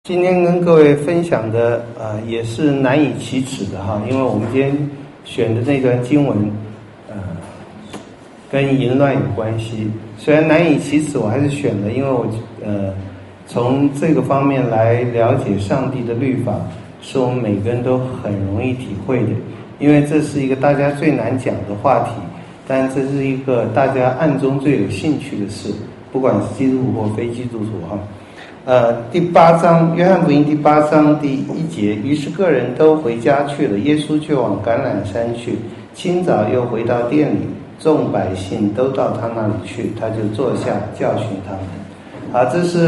今天跟各位分享的也是难以启齿的哈，因为我们今天选的那段经文跟淫乱有关系。虽然难以启齿，我还是选了，因为我从这个方面来了解上帝的律法，是我们每个人都很容易体会的。因为这是一个大家最难讲的话题，但这是一个大家暗中最有兴趣的事，不管是基督徒或非基督徒哈。第8章，约翰福音第8章第1节，于是个人都回家去了，耶稣就往橄榄山去，清早又回到店里，众百姓都到他那里去，他就坐下教训他们。这是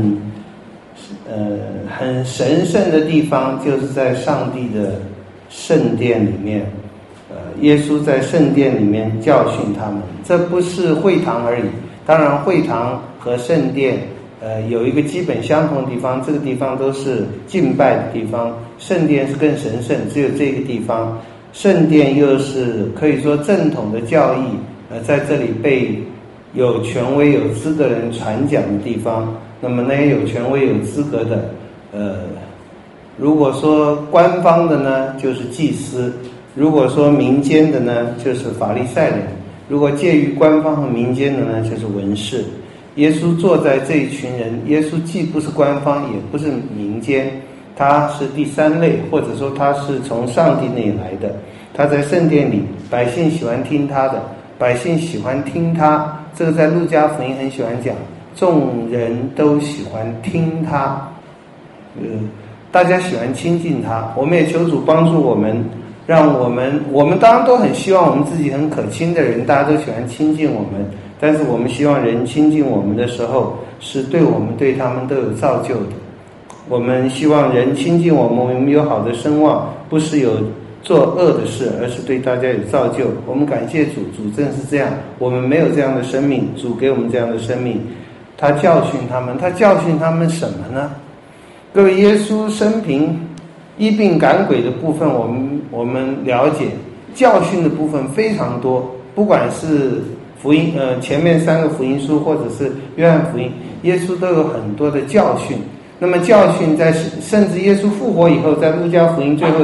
很神圣的地方，就是在上帝的圣殿里面，耶稣在圣殿里面教训他们。这不是会堂而已，当然会堂和圣殿有一个基本相同的地方，这个地方都是敬拜的地方，圣殿是更神圣，只有这个地方，圣殿又是可以说正统的教义，在这里被有权威有资格的人传讲的地方。那么那些有权威有资格的如果说官方的呢，就是祭司；如果说民间的呢，就是法利赛人；如果介于官方和民间的呢，就是文士。耶稣坐在这一群人，耶稣既不是官方也不是民间，他是第三类，或者说他是从上帝那里来的。他在圣殿里，百姓喜欢听他的，百姓喜欢听他，这个在路加福音很喜欢讲，众人都喜欢听他，大家喜欢亲近他。我们也求主帮助我们，让我们当然都很希望我们自己很可亲的人，大家都喜欢亲近我们，但是我们希望人亲近我们的时候，是对我们对他们都有造就的。我们希望人亲近我们，我们有好的声望，不是有做恶的事，而是对大家有造就。我们感谢主，主正是这样，我们没有这样的生命，主给我们这样的生命。他教训他们什么呢？各位，耶稣生平医病赶鬼的部分我们了解，教训的部分非常多，不管是福音前面3个福音书或者是约翰福音，耶稣都有很多的教训。那么教训甚至耶稣复活以后，在路加福音最后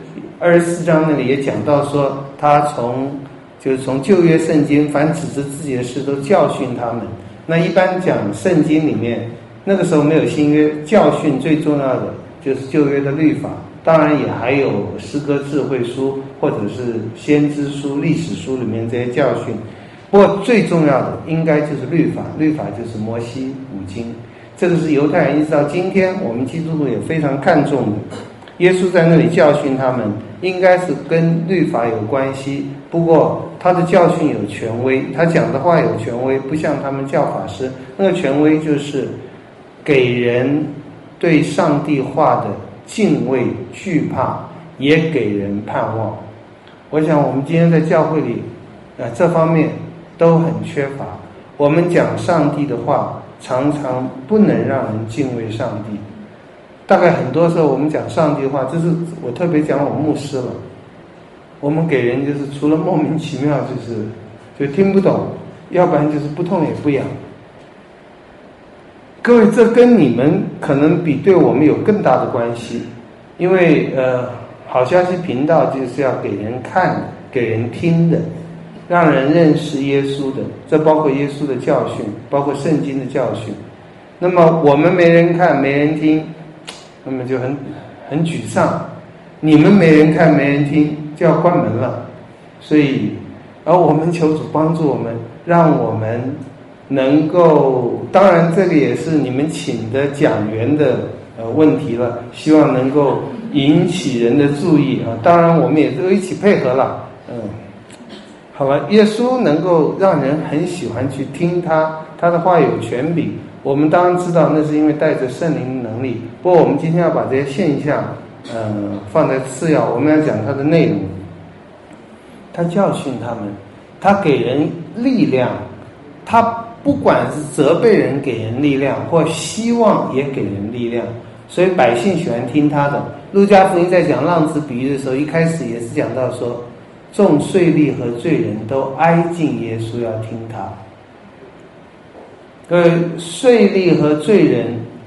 24章那里也讲到说，他从旧约圣经凡指着自己的事都教训他们。那一般讲圣经里面，那个时候没有新约，教训最重要的就是旧约的律法，当然也还有诗歌智慧书或者是先知书历史书里面这些教训。不过最重要的应该就是律法，律法就是摩西五经，这个是犹太人一直到今天我们基督徒也非常看重的。耶稣在那里教训他们，应该是跟律法有关系，不过他的教训有权威，他讲的话有权威，不像他们教法师，那个权威就是给人对上帝话的敬畏惧怕，也给人盼望。我想我们今天在教会里这方面都很缺乏。我们讲上帝的话常常不能让人敬畏上帝，大概很多时候我们讲上帝的话，这是我特别讲我牧师了，我们给人就是除了莫名其妙就听不懂，要不然就是不痛也不痒。各位，这跟你们可能比对我们有更大的关系，因为好消息频道就是要给人看的，给人听的，让人认识耶稣的，这包括耶稣的教训，包括圣经的教训。那么我们没人看没人听，那么就很沮丧，你们没人看没人听就要关门了。所以而我们求主帮助我们，让我们能够，当然这个也是你们请的讲员的问题了，希望能够引起人的注意啊。当然我们也都一起配合了。好了，耶稣能够让人很喜欢去听他的话有权柄，我们当然知道那是因为带着圣灵的能力。不过我们今天要把这些现象放在次要，我们要讲他的内容。他教训他们，他给人力量，他不管是责备人给人力量，或希望也给人力量，所以百姓喜欢听他的。路加福音在讲浪子比喻的时候，一开始也是讲到说，众税吏和罪人都挨近耶稣要听他。税吏和罪人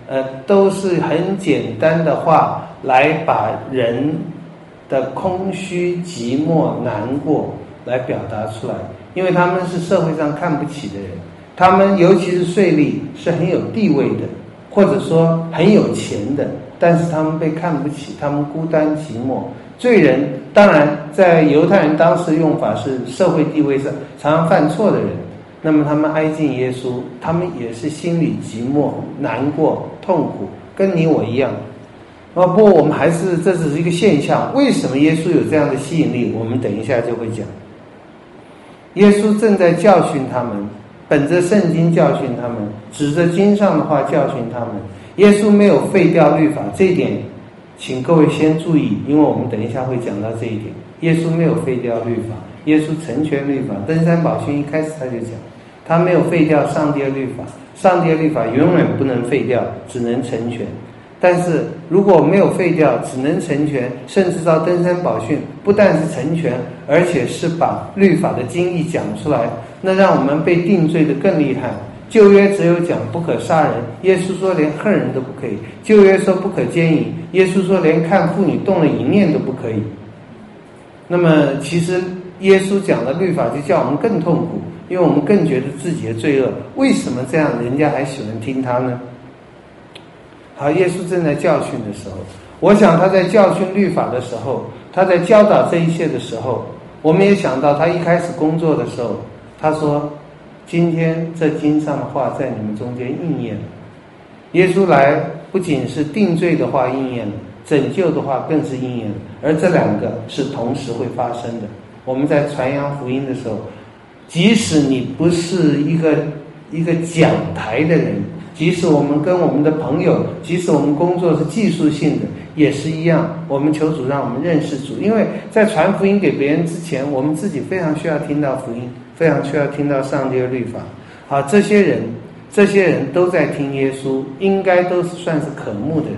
都是很简单的话来把人的空虚、寂寞、难过来表达出来，因为他们是社会上看不起的人，他们尤其是税吏是很有地位的，或者说很有钱的，但是他们被看不起，他们孤单寂寞。罪人当然在犹太人当时用法是社会地位上常常犯错的人，那么他们挨近耶稣，他们也是心里寂寞、难过、痛苦，跟你我一样。不过我们还是这只是一个现象，为什么耶稣有这样的吸引力？我们等一下就会讲。耶稣正在教训他们，本着圣经教训他们，指着经上的话教训他们。耶稣没有废掉律法，这一点请各位先注意，因为我们等一下会讲到这一点。耶稣没有废掉律法，耶稣成全律法。登山宝训一开始他就讲，他没有废掉上帝的律法，上帝的律法永远不能废掉，只能成全。但是如果没有废掉，只能成全，甚至到登山宝训不但是成全，而且是把律法的精义讲出来，那让我们被定罪的更厉害。旧约只有讲不可杀人，耶稣说连恨人都不可以。旧约说不可奸淫，耶稣说连看妇女动了淫念都不可以。那么其实耶稣讲的律法就叫我们更痛苦，因为我们更觉得自己的罪恶。为什么这样人家还喜欢听他呢？好，耶稣正在教训的时候，我想他在教训律法的时候，他在教导这一切的时候，我们也想到他一开始工作的时候，他说今天这经上的话在你们中间应验了。耶稣来不仅是定罪的话应验了，拯救的话更是应验了，而这两个是同时会发生的。我们在传扬福音的时候，即使你不是一个讲台的人，即使我们跟我们的朋友，即使我们工作是技术性的，也是一样。我们求主让我们认识主，因为在传福音给别人之前，我们自己非常需要听到福音，非常需要听到上帝的律法。好，这些人都在听耶稣，应该都是算是可慕的人，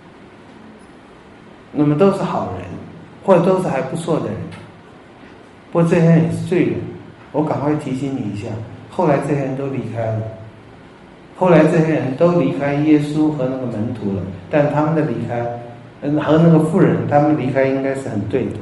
那么都是好人，或者都是还不错的人。不过这些人也是罪人，我赶快提醒你一下，后来这些人都离开了，后来这些人都离开耶稣和那个门徒了，但他们的离开和那个妇人他们离开应该是很对的。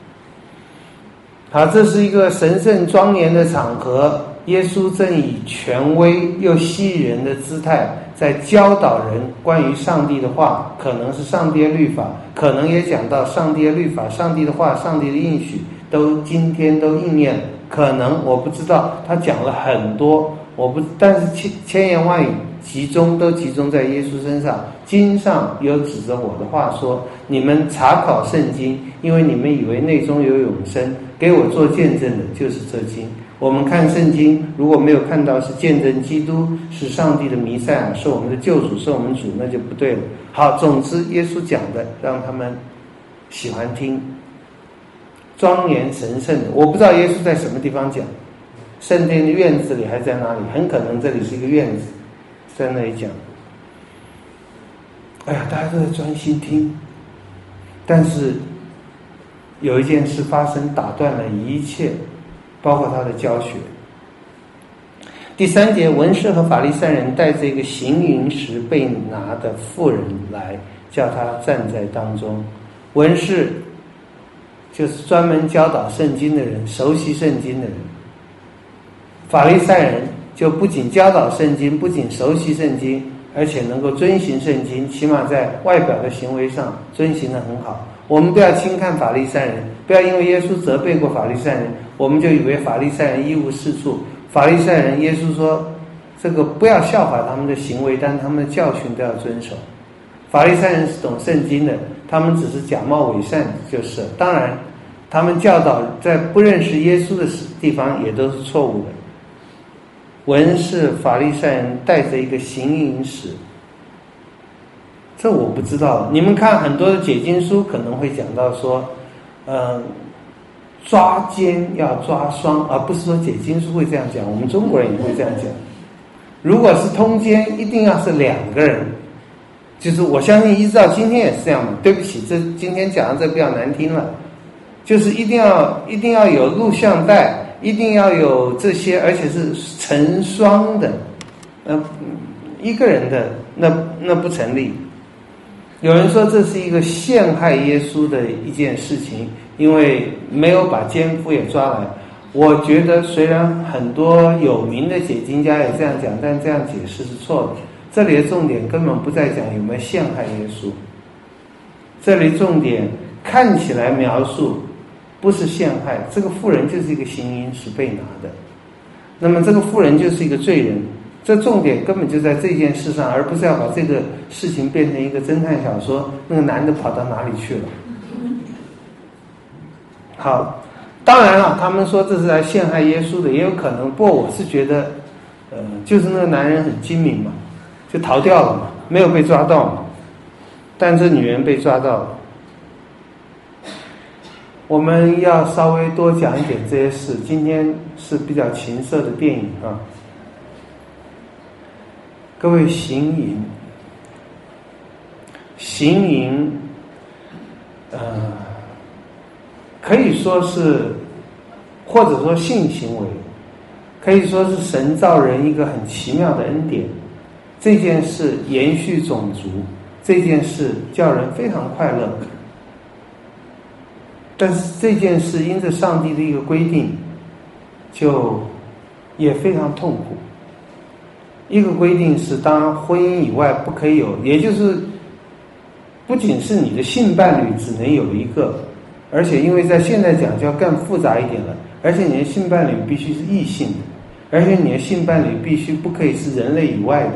好，这是一个神圣庄严的场合，耶稣正以权威又吸引人的姿态在教导人关于上帝的话，可能是上帝的律法，可能也讲到上帝的律法、上帝的话、上帝的应许都今天都应验了，可能我不知道，他讲了很多，但是千言万语都集中在耶稣身上。经上有指着我的话说，你们查考圣经，因为你们以为内中有永生，给我做见证的就是这经。我们看圣经，如果没有看到是见证基督是上帝的弥赛亚，是我们的救主，是我们主，那就不对了。好，总之耶稣讲的让他们喜欢听，庄严神圣的。我不知道耶稣在什么地方讲，圣殿的院子里还在哪里，很可能这里是一个院子，在那里讲。哎呀，大家都在专心听，但是有一件事发生，打断了一切，包括他的教学。第3节，文士和法利赛人带着一个行淫时被拿的妇人来，叫他站在当中。文士就是专门教导圣经的人，熟悉圣经的人。法利赛人就不仅教导圣经，不仅熟悉圣经，而且能够遵行圣经，起码在外表的行为上遵行得很好。我们不要轻看法利赛人，不要因为耶稣责备过法利赛人，我们就以为法利赛人一无是处。法利赛人，耶稣说这个不要效法他们的行为，但他们的教训都要遵守。法利赛人是懂圣经的，他们只是假冒伪善就是了。当然他们教导在不认识耶稣的地方也都是错误的。文士法利赛人带着一个行淫时，这我不知道。你们看很多的解经书可能会讲到说抓奸要抓双，而不是说解经书会这样讲，我们中国人也会这样讲。如果是通奸一定要是2个人，就是我相信一直到今天也是这样的。对不起，这今天讲的这比较难听了，就是一定要有录像带，一定要有这些，而且是成双的，一个人的那不成立。有人说这是一个陷害耶稣的一件事情，因为没有把奸夫也抓来。我觉得虽然很多有名的解经家也这样讲，但这样解释是错的。这里的重点根本不在讲有没有陷害耶稣，这里重点看起来描述不是陷害，这个妇人就是一个行淫是被拿的，那么这个妇人就是一个罪人，这重点根本就在这件事上，而不是要把这个事情变成一个侦探小说，那个男的跑到哪里去了。好，当然了，他们说这是来陷害耶稣的，也有可能，不过我是觉得就是那个男人很精明嘛，就逃掉了嘛，没有被抓到嘛，但这女人被抓到了。我们要稍微多讲一点这些事，今天是比较情色的电影啊。各位，行淫可以说是，或者说性行为，可以说是神造人一个很奇妙的恩典。这件事延续种族，这件事叫人非常快乐。但是这件事因着上帝的一个规定，就也非常痛苦。一个规定是，当然婚姻以外不可以有，也就是不仅是你的性伴侣只能有一个，而且因为在现在讲就要更复杂一点了，而且你的性伴侣必须是异性的，而且你的性伴侣必须不可以是人类以外的，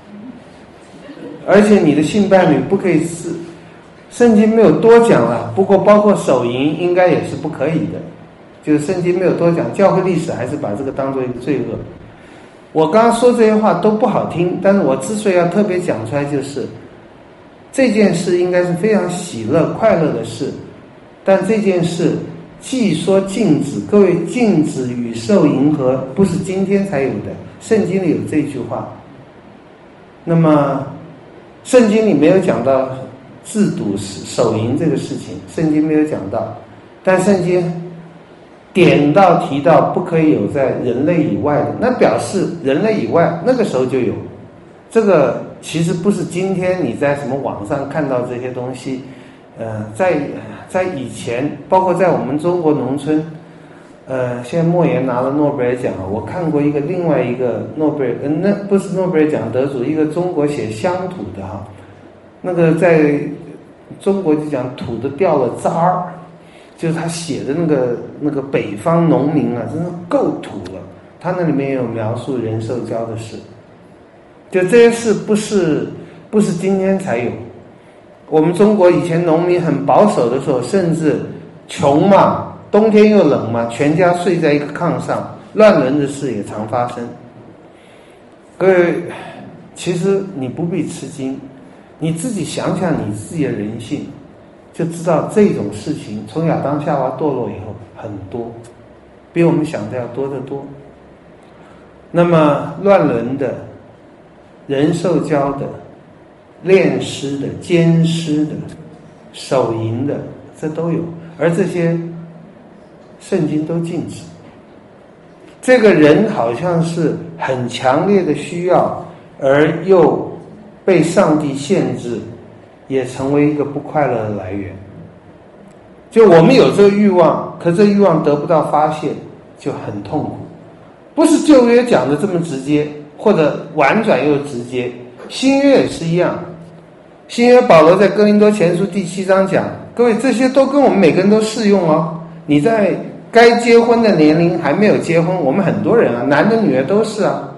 而且你的性伴侣不可以是，圣经没有多讲了，不过包括手淫应该也是不可以的，就是圣经没有多讲，教会历史还是把这个当作一个罪恶。我刚刚说这些话都不好听，但是我之所以要特别讲出来，就是这件事应该是非常喜乐快乐的事，但这件事既说禁止，各位，禁止与兽迎合不是今天才有的，圣经里有这句话。那么圣经里没有讲到制毒手淫这个事情，圣经没有讲到，但圣经点到提到不可以有在人类以外的，那表示人类以外那个时候就有。这个其实不是今天你在什么网上看到这些东西，在以前，包括在我们中国农村，现在莫言拿了诺贝尔奖，我看过另外一个诺贝尔，那不是诺贝尔奖得主，一个中国写乡土的哈，那个在中国就讲土的掉了渣儿。就是他写的那个北方农民啊，真的够土了。他那里面也有描述人兽交的事，就这些事不是今天才有。我们中国以前农民很保守的时候，甚至穷嘛，冬天又冷嘛，全家睡在一个炕上，乱伦的事也常发生。各位，其实你不必吃惊，你自己想想你自己的人性，就知道这种事情从亚当夏娃堕落以后很多，比我们想的要多得多。那么乱伦的、人兽交的、恋尸的、奸尸的、手淫的，这都有，而这些圣经都禁止。这个人好像是很强烈的需要，而又被上帝限制，也成为一个不快乐的来源。就我们有这个欲望，可这欲望得不到发泄，就很痛苦。不是旧约讲的这么直接，或者婉转又直接，新约也是一样。新约保罗在哥林多前书第7章讲，各位，这些都跟我们每个人都适用哦。你在该结婚的年龄还没有结婚，我们很多人啊，男的女的都是啊。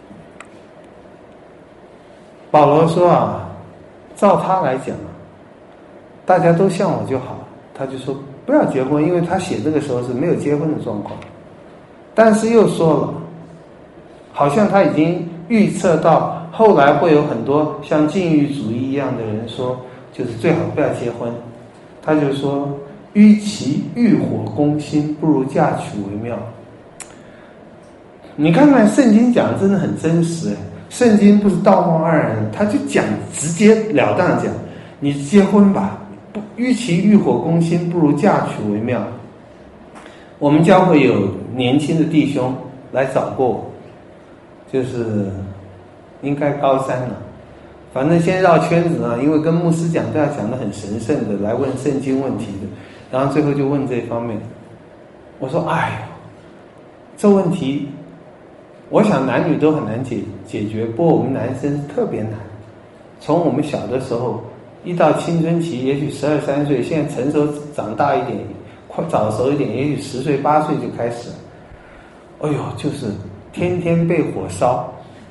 保罗说啊，照他来讲啊，大家都像我就好，他就说不要结婚，因为他写这个时候是没有结婚的状况。但是又说了，好像他已经预测到后来会有很多像禁欲主义一样的人说，就是最好不要结婚。他就说，与其欲火攻心，不如嫁娶为妙。你看看圣经讲的真的很真实，圣经不是道貌岸然，他就讲直截了当讲，你结婚吧，与其欲火攻心，不如嫁娶为妙。我们教会有年轻的弟兄来找过我，就是应该高3了， 反正先绕圈子啊，因为跟牧师讲都要讲得很神圣的，来问圣经问题的，然后最后就问这方面。我说哎呦，这问题我想男女都很难解决，不过我们男生特别难。从我们小的时候一到青春期，也许12、13岁，现在成熟长大一点，快早熟一点，也许10岁、8岁就开始了。哎呦，就是天天被火烧，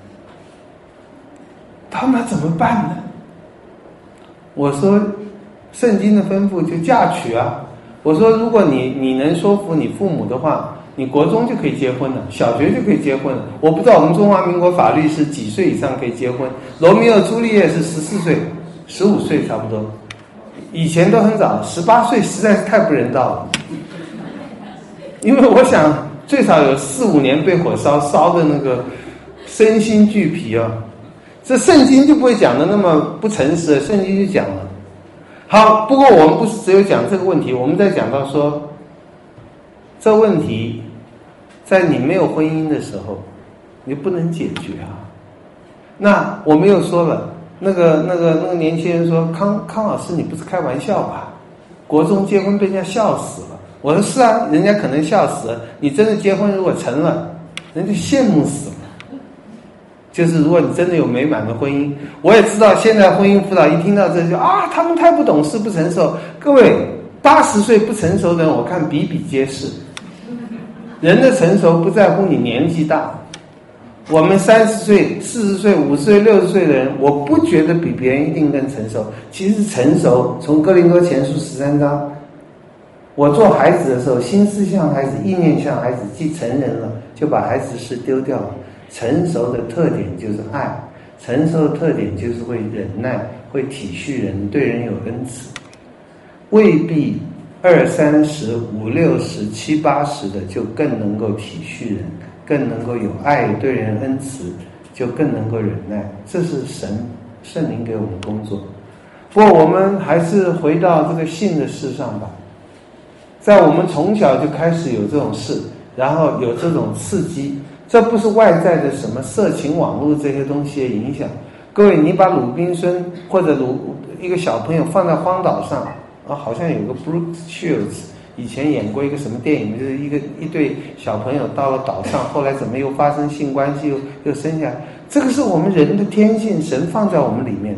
他们怎么办呢？我说圣经的吩咐就嫁娶啊。我说如果你能说服你父母的话，你国中就可以结婚了，小学就可以结婚了。我不知道我们中华民国法律是几岁以上可以结婚，罗密欧朱丽叶是14岁15岁差不多，以前都很早，18岁实在是太不人道了。因为我想最少有4、5年被火烧的那个身心俱疲啊，这圣经就不会讲的那么不诚实，圣经就讲了。好，不过我们不是只有讲这个问题，我们在讲到说，这问题在你没有婚姻的时候，你不能解决啊。那我们又说了，那个年轻人说，康老师，你不是开玩笑吧？国中结婚被人家笑死了。我说是啊，人家可能笑死了。你真的结婚如果成了，人家羡慕死了。就是如果你真的有美满的婚姻，我也知道现在婚姻辅导一听到这就啊，他们太不懂事不成熟。各位，80岁不成熟的人，我看比比皆是。人的成熟不在乎你年纪大，我们30岁、40岁、50岁、60岁的人，我不觉得比别人一定更成熟。其实成熟，从哥林多前书13章，我做孩子的时候，心思像孩子，意念像孩子，既成人了，就把孩子事丢掉了。成熟的特点就是爱，成熟的特点就是会忍耐，会体恤人，对人有恩慈。未必20、30、50、60、70、80的就更能够体恤人，更能够有爱，对人恩慈，就更能够忍耐。这是圣灵给我们工作。不过我们还是回到这个性的事上吧。在我们从小就开始有这种事，然后有这种刺激，这不是外在的什么色情网络这些东西的影响。各位，你把鲁滨孙或者一个小朋友放在荒岛上啊，好像有个 Brooke Shields 以前演过一个什么电影，就是一对小朋友到了岛上，后来怎么又发生性关系又生下来，这个是我们人的天性，神放在我们里面的。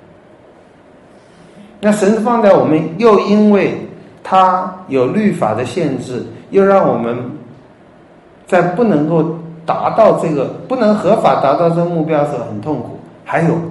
那神放在我们，又因为它有律法的限制，又让我们在不能够达到这个，不能合法达到这个目标的时候很痛苦。还有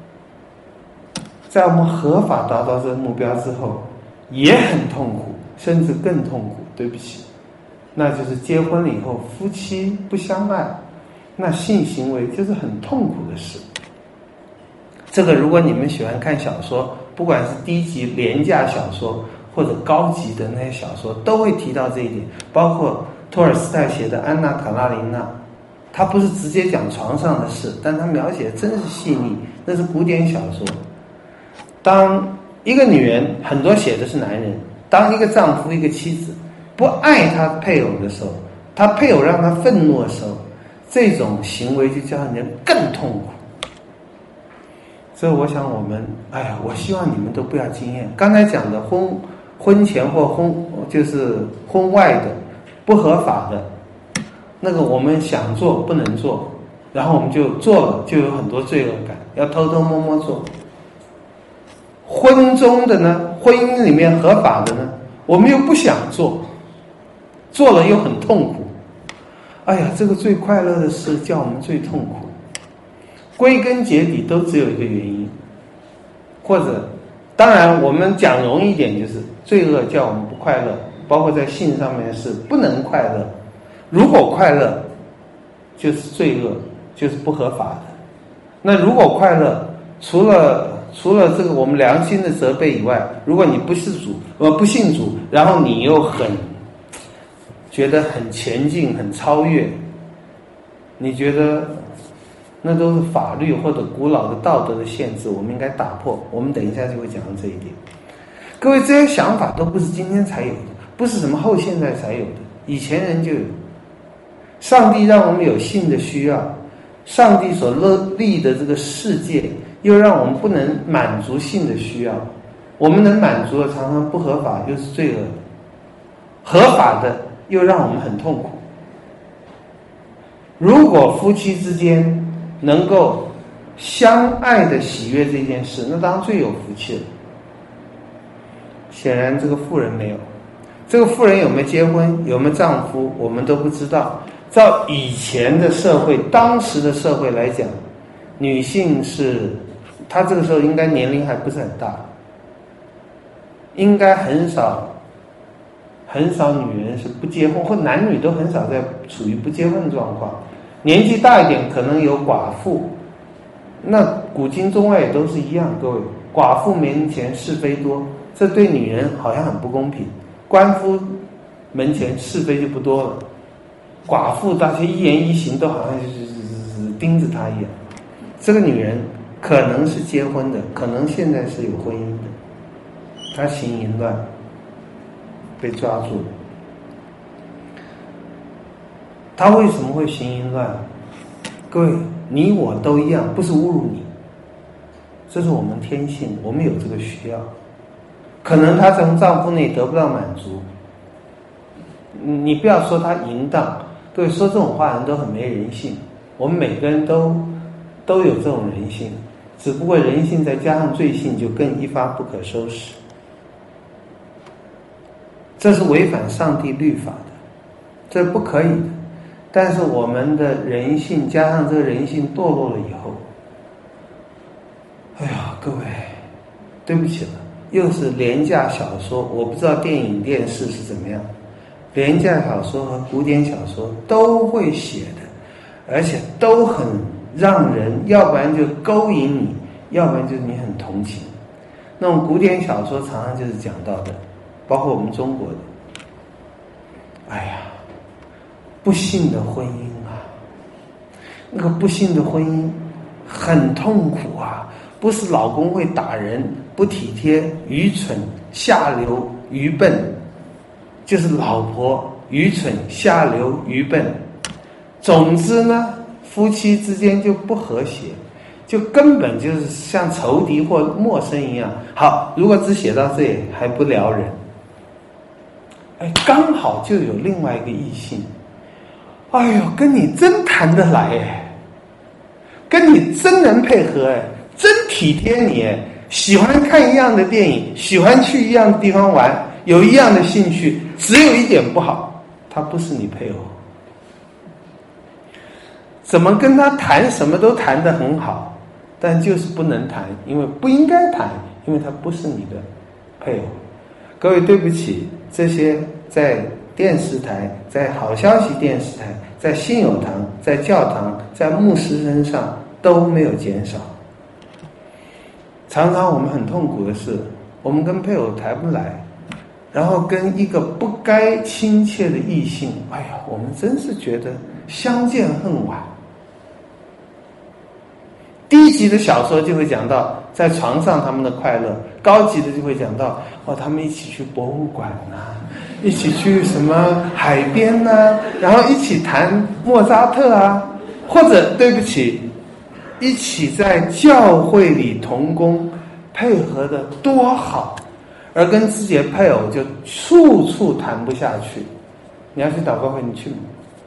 在我们合法达到这个目标之后也很痛苦，甚至更痛苦。对不起，那就是结婚了以后夫妻不相爱，那性行为就是很痛苦的事。这个如果你们喜欢看小说，不管是低级廉价小说或者高级的那些小说，都会提到这一点。包括托尔斯泰写的《安娜·卡拉琳娜》，他不是直接讲床上的事，但他描写的真是细腻，那是古典小说。当一个女人，很多写的是男人，当一个丈夫一个妻子不爱他配偶的时候，他配偶让他愤怒的时候，这种行为就叫人更痛苦。所以我想我们，我希望你们都不要经验刚才讲的婚前或就是婚外的不合法的那个，我们想做不能做，然后我们就做了，就有很多罪恶感，要偷偷摸摸做。婚中的呢，婚姻里面合法的呢，我们又不想做，做了又很痛苦。这个最快乐的事叫我们最痛苦。归根结底都只有一个原因，或者当然我们讲容易一点，就是罪恶叫我们不快乐，包括在性上面是不能快乐。如果快乐就是罪恶，就是不合法的。那如果快乐，除了这个我们良心的责备以外，如果你不信主，然后你又觉得很前进很超越，你觉得那都是法律或者古老的道德的限制，我们应该打破。我们等一下就会讲到这一点。各位，这些想法都不是今天才有的，不是什么后现代才有的，以前人就有。上帝让我们有性的需要，上帝所立的这个世界又让我们不能满足性的需要。我们能满足的常常不合法，又是罪恶的；合法的又让我们很痛苦。如果夫妻之间能够相爱的喜悦这件事，那当然最有福气了。显然这个妇人没有。这个妇人有没有结婚，有没有丈夫，我们都不知道。照以前的社会，当时的社会来讲，女性是她这个时候应该年龄还不是很大，应该很少女人是不结婚，或男女都很少在处于不结婚的状况。年纪大一点可能有寡妇，那古今中外也都是一样。各位，寡妇门前是非多，这对女人好像很不公平。官夫门前是非就不多了，寡妇大家一言一行都好像就是盯着她一样。这个女人可能是结婚的，可能现在是有婚姻的，她行淫乱被抓住了。她为什么会行淫乱？各位，你我都一样，不是侮辱你，这是我们天性，我们有这个需要。可能她从丈夫那里得不到满足，你不要说她淫荡，各位，说这种话人都很没人性。我们每个人都有这种人性，只不过人性再加上罪性，就更一发不可收拾。这是违反上帝律法的，这不可以的。但是我们的人性加上这个人性堕落了以后，哎呀，各位，对不起了，又是廉价小说。我不知道电影电视是怎么样，廉价小说和古典小说都会写的，而且都很让人，要不然就勾引你，要不然就是你很同情。那种古典小说常常就是讲到的，包括我们中国的，哎呀，不幸的婚姻啊，那个不幸的婚姻很痛苦啊，不是老公会打人、不体贴、愚蠢、下流、愚笨，就是老婆愚蠢、下流、愚笨。总之呢，夫妻之间就不和谐，就根本就是像仇敌或陌生一样。好，如果只写到这里还不撩人，哎，刚好就有另外一个异性，哎呦，跟你真谈得来哎，跟你真能配合哎，真体贴你哎，喜欢看一样的电影，喜欢去一样的地方玩，有一样的兴趣，只有一点不好，他不是你配偶。怎么跟他谈，什么都谈得很好，但就是不能谈，因为不应该谈，因为他不是你的配偶。各位，对不起，这些在电视台，在好消息电视台，在信友堂，在教堂，在牧师身上都没有减少。常常我们很痛苦的是，我们跟配偶谈不来，然后跟一个不该亲切的异性，哎呀，我们真是觉得相见恨晚。低级的小说就会讲到在床上他们的快乐，高级的就会讲到他们一起去博物馆啊，一起去什么海边啊，然后一起谈莫扎特啊，或者对不起，一起在教会里同工，配合的多好，而跟自己的配偶就处处谈不下去。你要去祷告会，你去吗？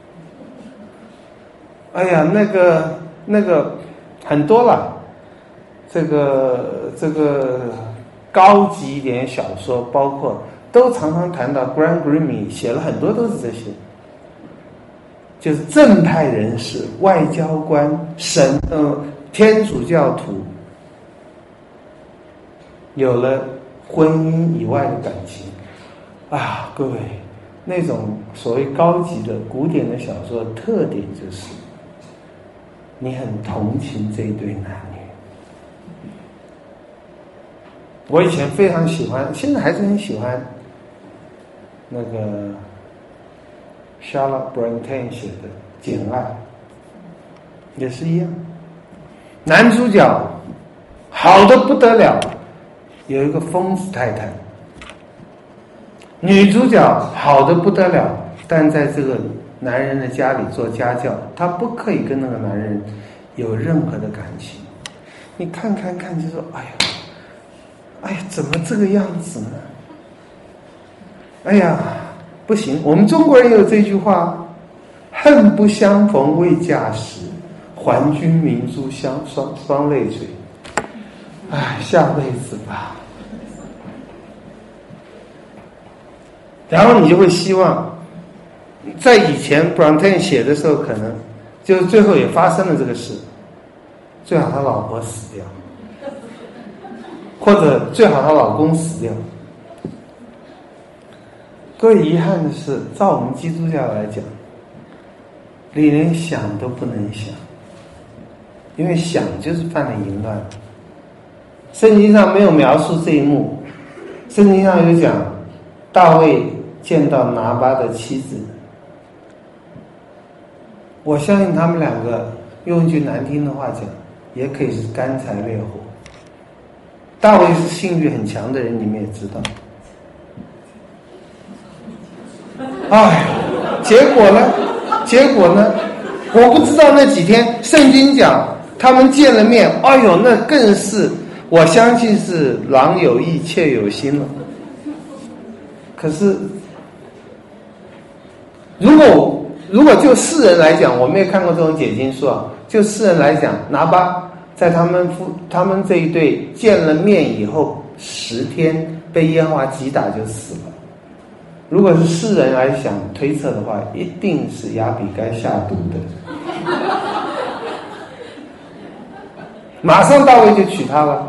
哎呀，那个很多了，这个高级一点小说，包括都常常谈到 Graham Greene 写了很多都是这些，就是正派人士、外交官、天主教徒，有了婚姻以外的感情啊，各位，那种所谓高级的古典的小说的特点就是你很同情这一对男女。我以前非常喜欢，现在还是很喜欢那个 Charlotte Brontë 写的《简爱》，也是一样，男主角好的不得了，有一个疯子太太，女主角好的不得了，但在这个男人的家里做家教，她不可以跟那个男人有任何的感情。 你看就说哎呀，怎么这个样子呢？哎呀，不行，我们中国人有这句话，恨不相逢未嫁时，还君明珠双泪垂。哎，下辈子吧。然后你就会希望，在以前 Brontë 写的时候，可能就最后也发生了这个事，最好他老婆死掉，或者最好她老公死掉。各位，遗憾的是，照我们基督教来讲，你连想都不能想，因为想就是犯了淫乱。圣经上没有描述这一幕，圣经上有讲大卫见到拿巴的妻子，我相信他们两个用一句难听的话讲，也可以是干柴烈火。大卫是性欲很强的人，你们也知道。哎，结果呢？我不知道那几天，圣经讲他们见了面，哎呦，那更是，我相信是郎有意，妾有心了。可是，如果就世人来讲，我没有看过这种解经书啊。就世人来讲，拿巴在他们这一对见了面以后10天被耶和华击打就死了。如果是世人来想推测的话，一定是亚比该下毒的。马上大卫就娶她了。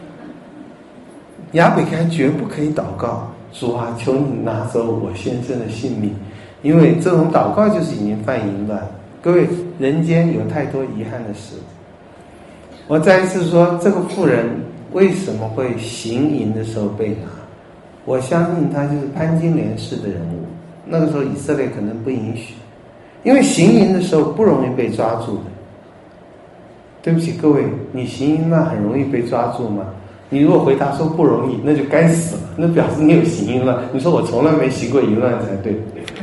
亚比该绝不可以祷告，主啊，求你拿走我先生的性命，因为这种祷告就是已经犯淫乱。各位，人间有太多遗憾的事。我再一次说，这个妇人为什么会行淫的时候被拿？我相信他就是潘金莲式的人物。那个时候以色列可能不允许，因为行淫的时候不容易被抓住的。对不起各位，你行淫乱很容易被抓住吗？你如果回答说不容易，那就该死了，那表示你有行淫乱。你说我从来没行过淫乱才对。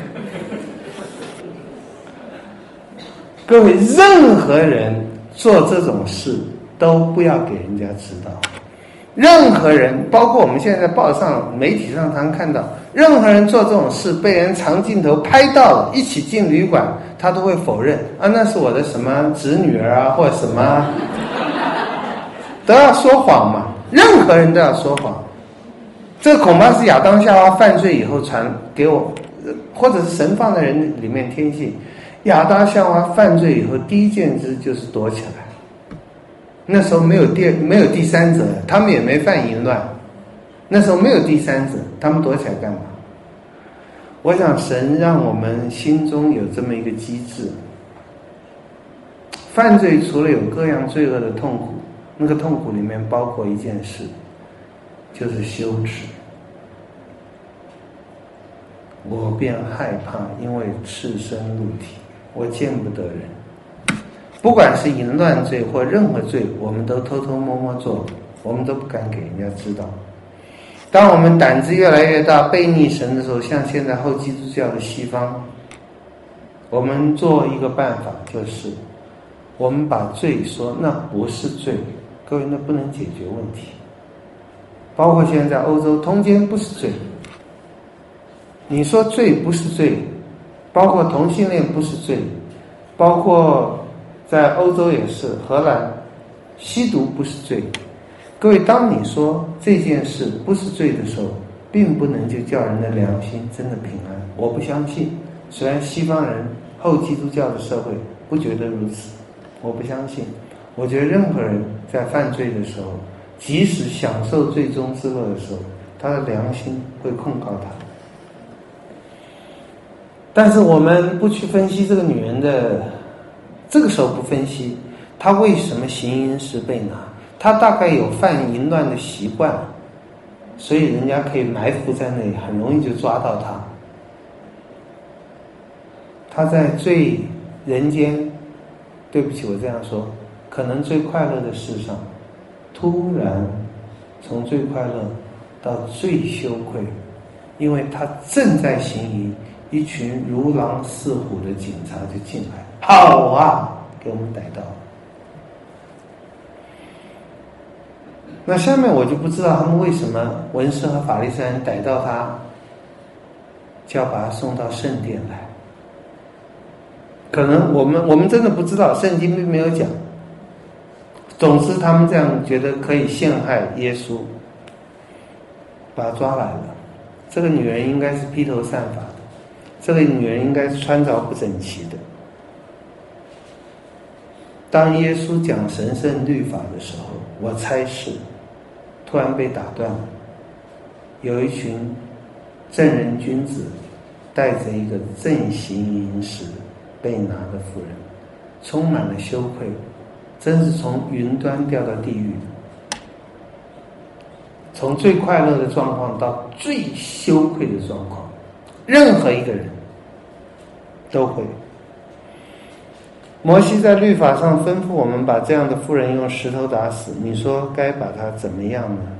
各位，任何人做这种事都不要给人家知道。任何人，包括我们现在在报上、媒体上常看到，任何人做这种事被人长镜头拍到了，一起进旅馆，他都会否认啊，那是我的什么侄女儿啊，或者什么，都要说谎嘛。任何人都要说谎。这恐怕是亚当夏娃犯罪以后传给我，或者是神放在人里面天性。亚当夏娃犯罪以后，第一件事就是躲起来。那时候没有第三者，他们也没犯淫乱。那时候没有第三者，他们躲起来干嘛？我想神让我们心中有这么一个机制。犯罪除了有各样罪恶的痛苦，那个痛苦里面包括一件事，就是羞耻。我便害怕，因为赤身露体，我见不得人。不管是淫乱罪或任何罪，我们都偷偷摸摸做，我们都不敢给人家知道。当我们胆子越来越大，背逆神的时候，像现在后基督教的西方，我们做一个办法，就是我们把罪说那不是罪。各位，那不能解决问题。包括现在欧洲通奸不是罪，你说罪不是罪，包括同性恋不是罪，包括在欧洲也是，荷兰吸毒不是罪。各位，当你说这件事不是罪的时候，并不能就叫人的良心真的平安。我不相信，虽然西方人后基督教的社会不觉得如此，我不相信。我觉得任何人在犯罪的时候，即使享受罪中之乐的时候，他的良心会控告他。但是我们不去分析这个女人的，这个时候不分析她为什么行淫时被拿，她大概有犯淫乱的习惯，所以人家可以埋伏在那里，很容易就抓到她。她在最人间，对不起我这样说，可能最快乐的事上，突然从最快乐到最羞愧，因为她正在行淫，一群如狼似虎的警察就进来，好啊，给我们逮到了。 那下面我就不知道他们为什么文士和法利赛人逮到他，就要把他送到圣殿来。可能我们真的不知道，圣经并没有讲。总之他们这样觉得可以陷害耶稣，把他抓来了。这个女人应该是披头散发的，这个女人应该是穿着不整齐的。当耶稣讲神圣律法的时候，我猜是突然被打断了。有一群正人君子带着一个正行淫时被拿的妇人，充满了羞愧，真是从云端掉到地狱，从最快乐的状况到最羞愧的状况，任何一个人都会。摩西在律法上吩咐我们把这样的妇人用石头打死，你说该把她怎么样呢？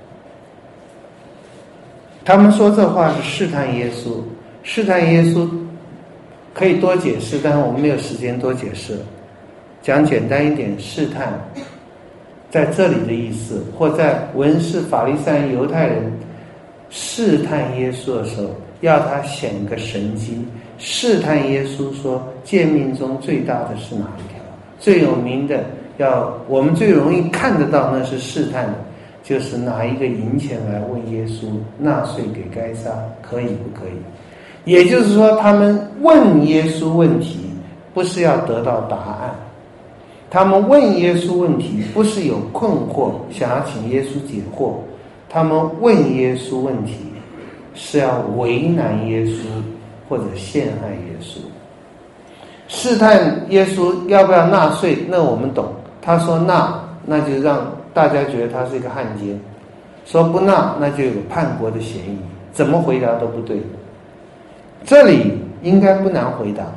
他们说这话是试探耶稣，试探耶稣可以多解释，但是我们没有时间多解释了。讲简单一点，试探在这里的意思，或在文士、法利赛人、犹太人试探耶稣的时候，要他显个神迹，试探耶稣说诫命中最大的是哪一条，最有名的，我们最容易看得到那是试探的，就是拿一个银钱来问耶稣，纳税给该撒可以不可以。也就是说，他们问耶稣问题不是要得到答案，他们问耶稣问题不是有困惑想要请耶稣解惑，他们问耶稣问题是要为难耶稣或者陷害耶稣。试探耶稣要不要纳税，那我们懂，他说纳，那就让大家觉得他是一个汉奸，说不纳，那就有叛国的嫌疑，怎么回答都不对。这里应该不难回答，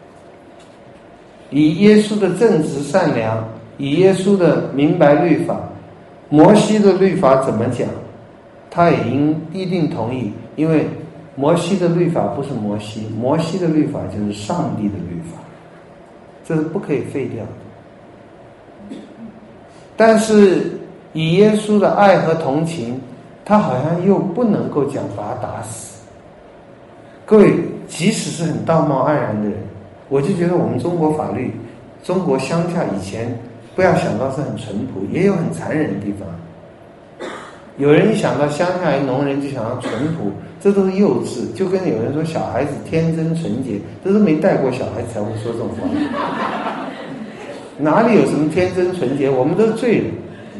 以耶稣的正直善良，以耶稣的明白律法，摩西的律法怎么讲，他也一定同意，因为摩西的律法不是摩西，摩西的律法就是上帝的律法，这是不可以废掉的。但是以耶稣的爱和同情，他好像又不能够讲把他打死。各位，即使是很道貌岸然的人，我就觉得我们中国法律，中国乡下以前不要想到是很淳朴，也有很残忍的地方。有人一想到乡下一农人就想到淳朴，这都是幼稚，就跟有人说小孩子天真纯洁，这都没带过小孩才会说这种话。哪里有什么天真纯洁，我们都是罪人。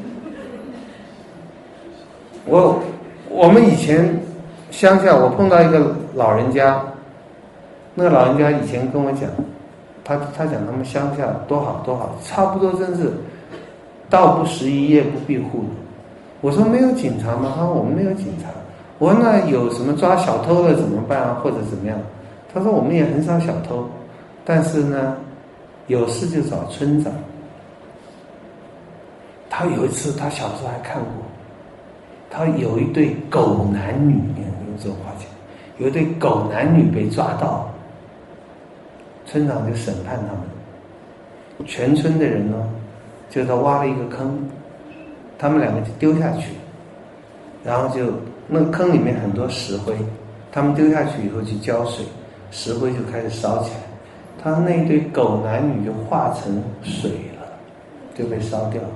我们以前乡下，我碰到一个老人家，那个老人家以前跟我讲，他讲他们乡下多好多好，差不多真是道不拾遗，夜不闭户的。我说没有警察吗？他说我们没有警察。我说那有什么抓小偷了怎么办啊，或者怎么样？他说我们也很少小偷，但是呢有事就找村长。他有一次，他小时候还看过，他有一对狗男女，用这种话讲，有一对狗男女被抓到，村长就审判他们，全村的人呢，就他挖了一个坑，他们两个就丢下去，然后就那个坑里面很多石灰，他们丢下去以后去浇水，石灰就开始烧起来，他那一对狗男女就化成水了，就被烧掉了。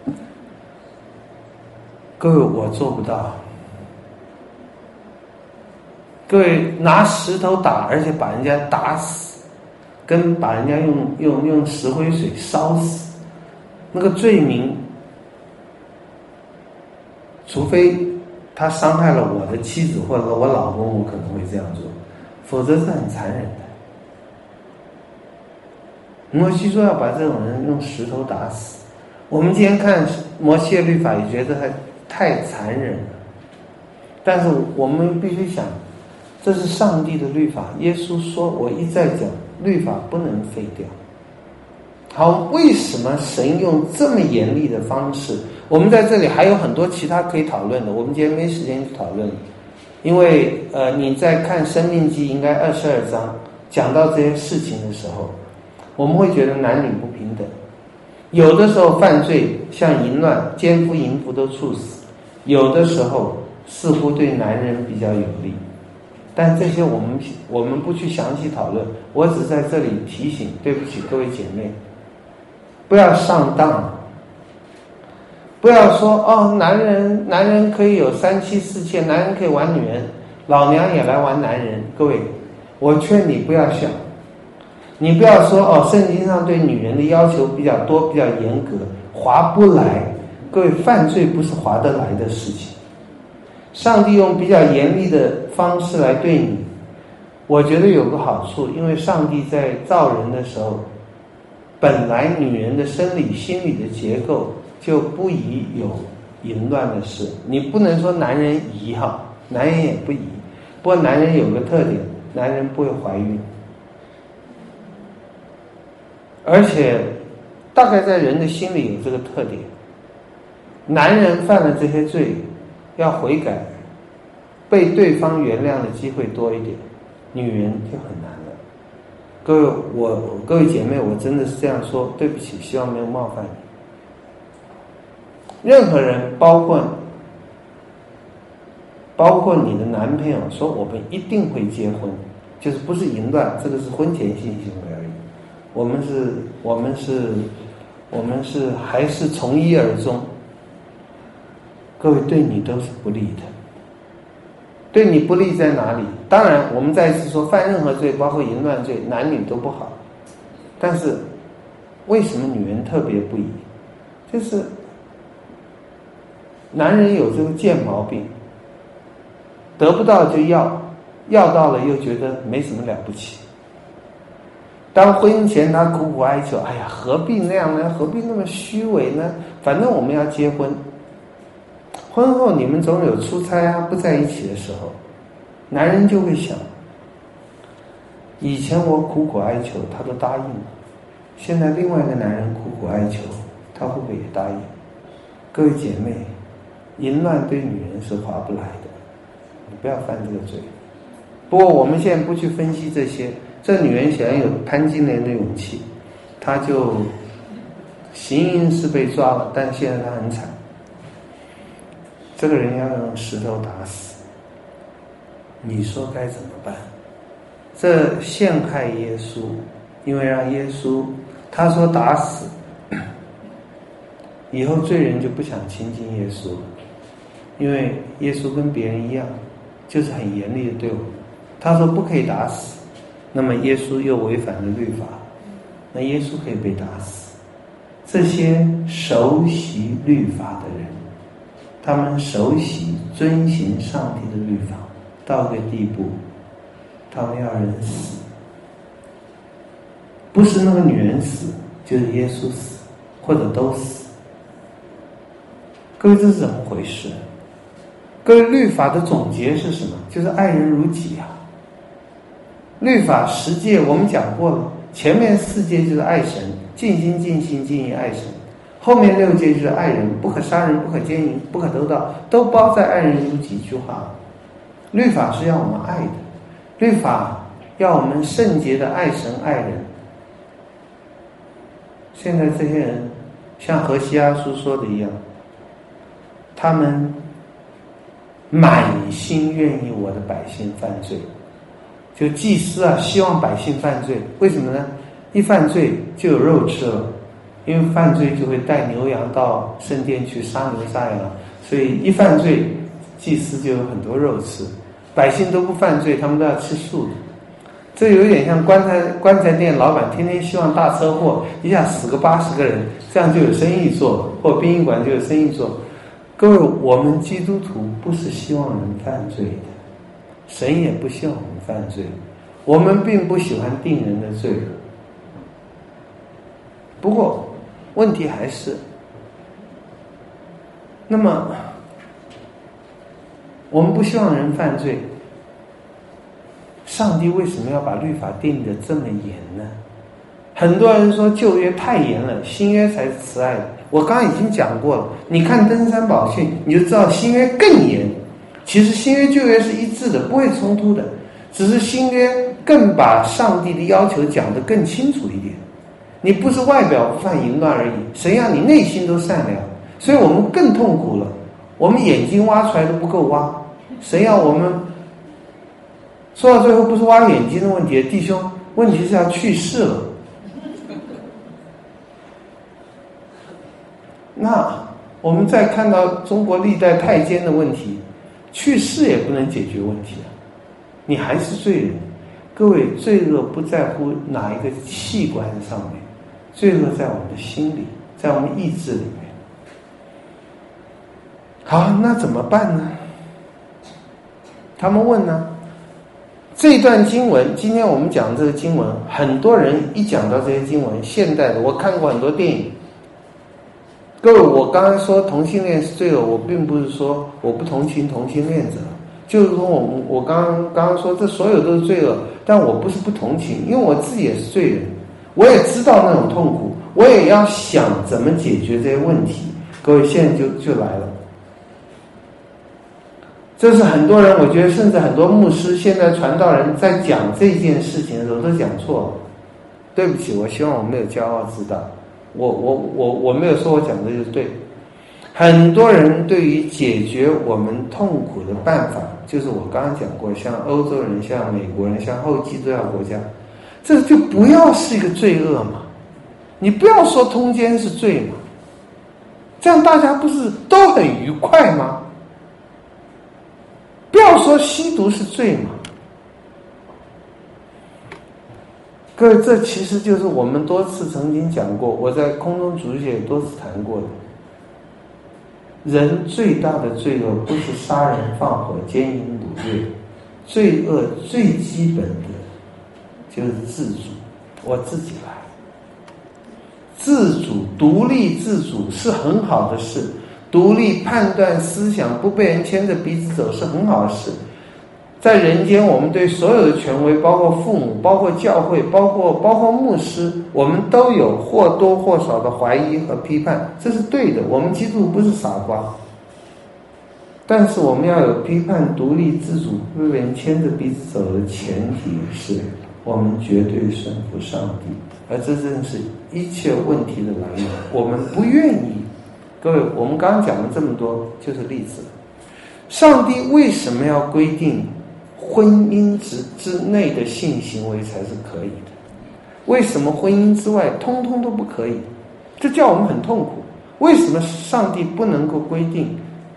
各位，我做不到。各位，拿石头打，而且把人家打死，跟把人家用石灰水烧死，那个罪名，除非他伤害了我的妻子或者我老公，我可能会这样做，否则是很残忍的。摩西说要把这种人用石头打死。我们今天看摩西的律法，也觉得他太残忍了，但是我们必须想，这是上帝的律法。耶稣说，我一再讲，律法不能废掉。好，为什么神用这么严厉的方式？我们在这里还有很多其他可以讨论的，我们今天没时间去讨论，因为你在看申命记应该22章讲到这些事情的时候，我们会觉得男女不平等。 有的时候犯罪像淫乱，奸夫淫妇都处死，有的时候似乎对男人比较有利，但这些我们不去详细讨论，我只在这里提醒，对不起各位姐妹，不要上当，不要说哦，男人可以有3妻4妾，男人可以玩女人，老娘也来玩男人。各位，我劝你不要想，你不要说哦，圣经上对女人的要求比较多，比较严格，划不来。各位，犯罪不是划得来的事情。上帝用比较严厉的方式来对你，我觉得有个好处，因为上帝在造人的时候，本来女人的生理心理的结构就不宜有淫乱的事。你不能说男人宜哈，男人也不宜，不过男人有个特点，男人不会怀孕，而且大概在人的心里有这个特点，男人犯了这些罪要悔改，被对方原谅的机会多一点，女人就很难了。各位姐妹，我真的是这样说，对不起，希望没有冒犯你。任何人，包括你的男朋友，说我们一定会结婚，就是不是淫乱，这个是婚前性行为而已。我们是还是从一而终。各位，对你都是不利的。对你不利在哪里？当然我们再一次说，犯任何罪，包括淫乱罪，男女都不好，但是为什么女人特别不宜？就是男人有这个贱毛病，得不到就要到了又觉得没什么了不起。当婚姻前他苦苦哀求，哎呀，何必那样呢？何必那么虚伪呢？反正我们要结婚。婚后你们总有出差啊，不在一起的时候，男人就会想，以前我苦苦哀求他都答应了，现在另外一个男人苦苦哀求，他会不会也答应？各位姐妹，淫乱对女人是划不来的，你不要犯这个罪。不过我们现在不去分析这些，这女人显然有潘金莲的勇气，她就行淫是被抓了，但现在她很惨，这个人要用石头打死，你说该怎么办？这陷害耶稣，因为让耶稣，他说打死，以后罪人就不想亲近耶稣了，因为耶稣跟别人一样，就是很严厉的对我们。他说不可以打死，那么耶稣又违反了律法，那耶稣可以被打死。这些熟悉律法的人，他们熟悉遵行上帝的律法到一个地步，他们要人死，不是那个女人死，就是耶稣死，或者都死。各位，这是怎么回事？各位，律法的总结是什么？就是爱人如己啊。律法10诫我们讲过了，前面4诫就是爱神，尽心尽性尽意爱神，后面6诫就是爱人，不可杀人，不可奸淫，不可偷盗，都包在爱人如己一句话。律法是要我们爱的，律法要我们圣洁的爱神爱人。现在这些人像何西阿书说的一样，他们满心愿意我的百姓犯罪，就祭司啊希望百姓犯罪，为什么呢？一犯罪就有肉吃了，因为犯罪就会带牛羊到圣殿去杀牛杀羊，所以一犯罪祭司就有很多肉吃，百姓都不犯罪，他们都要吃素的。这有点像棺材店老板天天希望大车祸一下死个80个人，这样就有生意做，或殡仪馆就有生意做。各位，我们基督徒不是希望人犯罪的，神也不希望我们犯罪，我们并不喜欢定人的罪。不过问题还是，那么我们不希望人犯罪，上帝为什么要把律法定得这么严呢？很多人说旧约太严了，新约才是慈爱的。我刚刚已经讲过了，你看登山宝训你就知道新约更严。其实新约旧约是一致的，不会冲突的，只是新约更把上帝的要求讲得更清楚一点。 你不是外表不犯淫乱而已，神让你内心都善良，所以我们更痛苦了。我们眼睛挖出来都不够挖，神要我们说到最后不是挖眼睛的问题，弟兄，问题是要去世了。那我们再看到中国历代太监的问题，去世也不能解决问题啊，你还是罪人。各位，罪恶不在乎哪一个器官上面，罪恶在我们的心里，在我们意志里面。好，那怎么办呢？他们问呢，这段经文，今天我们讲这个经文，很多人一讲到这些经文，现代的，我看过很多电影。各位，我刚才说同性恋是罪恶，我并不是说我不同情同性恋者，就是说我刚刚说这所有都是罪恶，但我不是不同情，因为我自己也是罪人，我也知道那种痛苦，我也要想怎么解决这些问题。各位，现在就来了，这是很多人，我觉得甚至很多牧师现在传道人在讲这件事情的时候都讲错了。对不起，我希望我没有骄傲自大，我没有说我讲的就是对。很多人对于解决我们痛苦的办法，就是我刚刚讲过，像欧洲人、像美国人、像后基督教国家，这就不要是一个罪恶嘛，你不要说通奸是罪嘛，这样大家不是都很愉快吗？不要说吸毒是罪嘛。各位，这其实就是我们多次曾经讲过，我在空中主日学也多次谈过的。人最大的罪恶不是杀人放火奸淫掳掠，罪恶最基本的就是自主，我自己来。自主独立自主是很好的事，独立判断思想，不被人牵着鼻子走是很好的事。在人间，我们对所有的权威，包括父母，包括教会，包括牧师，我们都有或多或少的怀疑和批判，这是对的。我们基督徒不是傻瓜，但是我们要有批判、独立自主，不被人牵着鼻子走的前提是我们绝对顺服上帝，而这正是一切问题的来源。我们不愿意。各位，我们刚刚讲了这么多，就是例子。上帝为什么要规定婚姻之内的性行为才是可以的？为什么婚姻之外通通都不可以？这叫我们很痛苦。为什么上帝不能够规定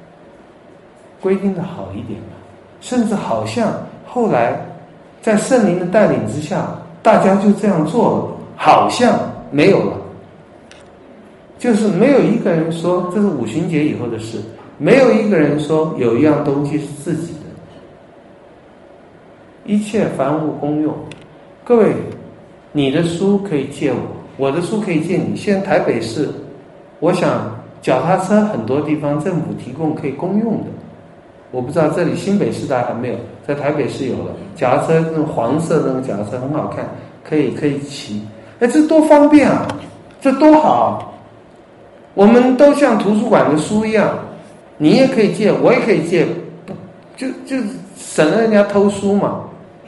的好一点呢？甚至好像后来在圣灵的带领之下，大家就这样做了，好像没有了。就是没有一个人说这是五旬节以后的事，没有一个人说有一样东西是自己的，一切凡物公用。各位，你的书可以借我的书可以借你。现在台北市，我想脚踏车很多地方政府提供可以公用的，我不知道这里新北市大还没有，在台北市有了脚踏车，那种黄色的那种脚踏车很好看，可以骑。哎，这多方便啊，这多好啊！我们都像图书馆的书一样，你也可以借，我也可以借，就省了人家偷书嘛。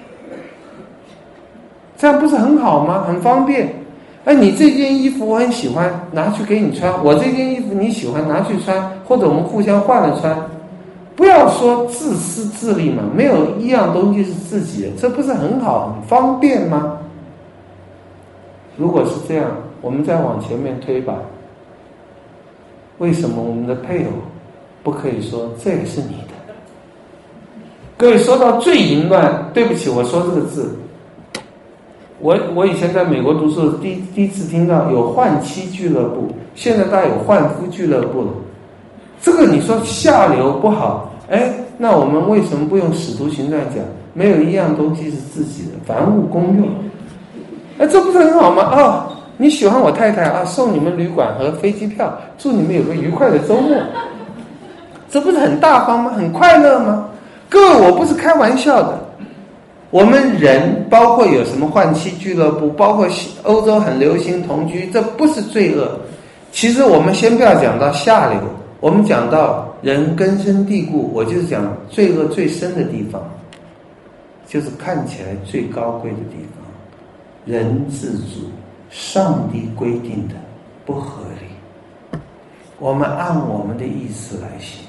这样不是很好吗？很方便。哎，你这件衣服我很喜欢，拿去给你穿；我这件衣服你喜欢，拿去穿，或者我们互相换了穿。不要说自私自利嘛，没有一样东西是自己的，这不是很好、很方便吗？如果是这样，我们再往前面推吧。为什么我们的配偶不可以说这也是你的？各位，说到最淫乱，对不起，我说这个字，我以前在美国读书，第一次听到有换妻俱乐部，现在大家有换夫俱乐部了。这个你说下流不好，哎，那我们为什么不用使徒行传讲？没有一样东西是自己的，凡物公用。哎，这不是很好吗？哦，你喜欢我太太啊，送你们旅馆和飞机票，祝你们有个愉快的周末。这不是很大方吗？很快乐吗？各位，我不是开玩笑的。我们人包括有什么换妻俱乐部，包括欧洲很流行同居，这不是罪恶。其实我们先不要讲到下流，我们讲到人根深蒂固，我就是讲罪恶最深的地方，就是看起来最高贵的地方。人自主， 上帝规定的不合理，我们按我们的意思来行。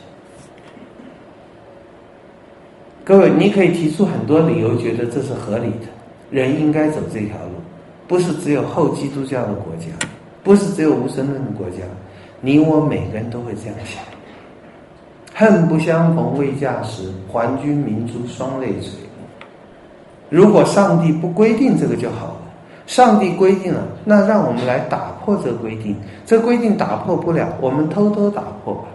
各位，你可以提出很多理由，觉得这是合理的，人应该走这条路，不是只有后基督教的国家，不是只有无神论的国家，你我每个人都会这样想。恨不相逢未嫁时，还君明珠双泪垂。如果上帝不规定这个就好了，上帝规定了，那让我们来打破这个规定，这规定打破不了，我们偷偷打破吧。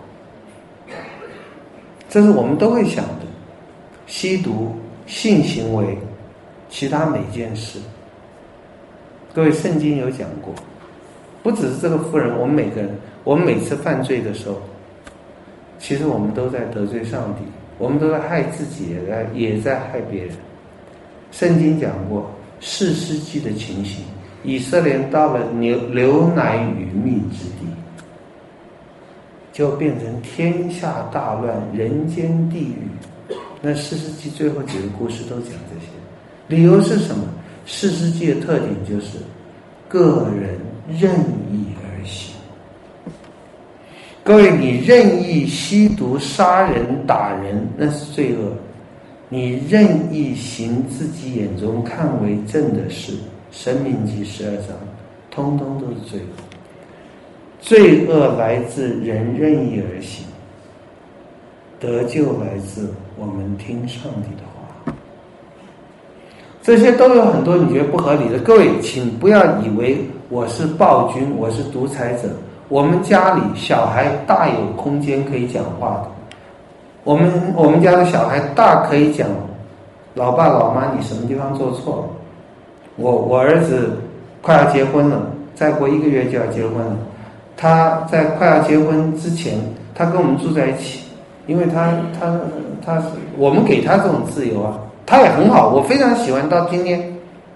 这是我们都会想的。吸毒、性行为，其他每件事，各位圣经有讲过，不只是这个妇人，我们每个人，我们每次犯罪的时候，其实我们都在得罪上帝，我们都在害自己，也在害别人。圣经讲过4世纪的情形，以色列到了流奶与蜜之地，就变成天下大乱，人间地狱。那4世纪最后几个故事都讲这些，理由是什么？4世纪的特点就是个人任意而行。各位，你任意吸毒、杀人、打人，那是罪恶；你任意行自己眼中看为正的事，申命记12章，通通都是罪恶。罪恶来自人任意而行，得救来自我们听上帝的话。这些都有很多你觉得不合理的，各位请不要以为我是暴君，我是独裁者。我们家里小孩大有空间可以讲话的，我们家的小孩大可以讲，老爸老妈你什么地方做错了。我儿子快要结婚了，再过1个月就要结婚了，他在快要结婚之前，他跟我们住在一起，因为他是我们给他这种自由啊，他也很好，我非常喜欢。到今天，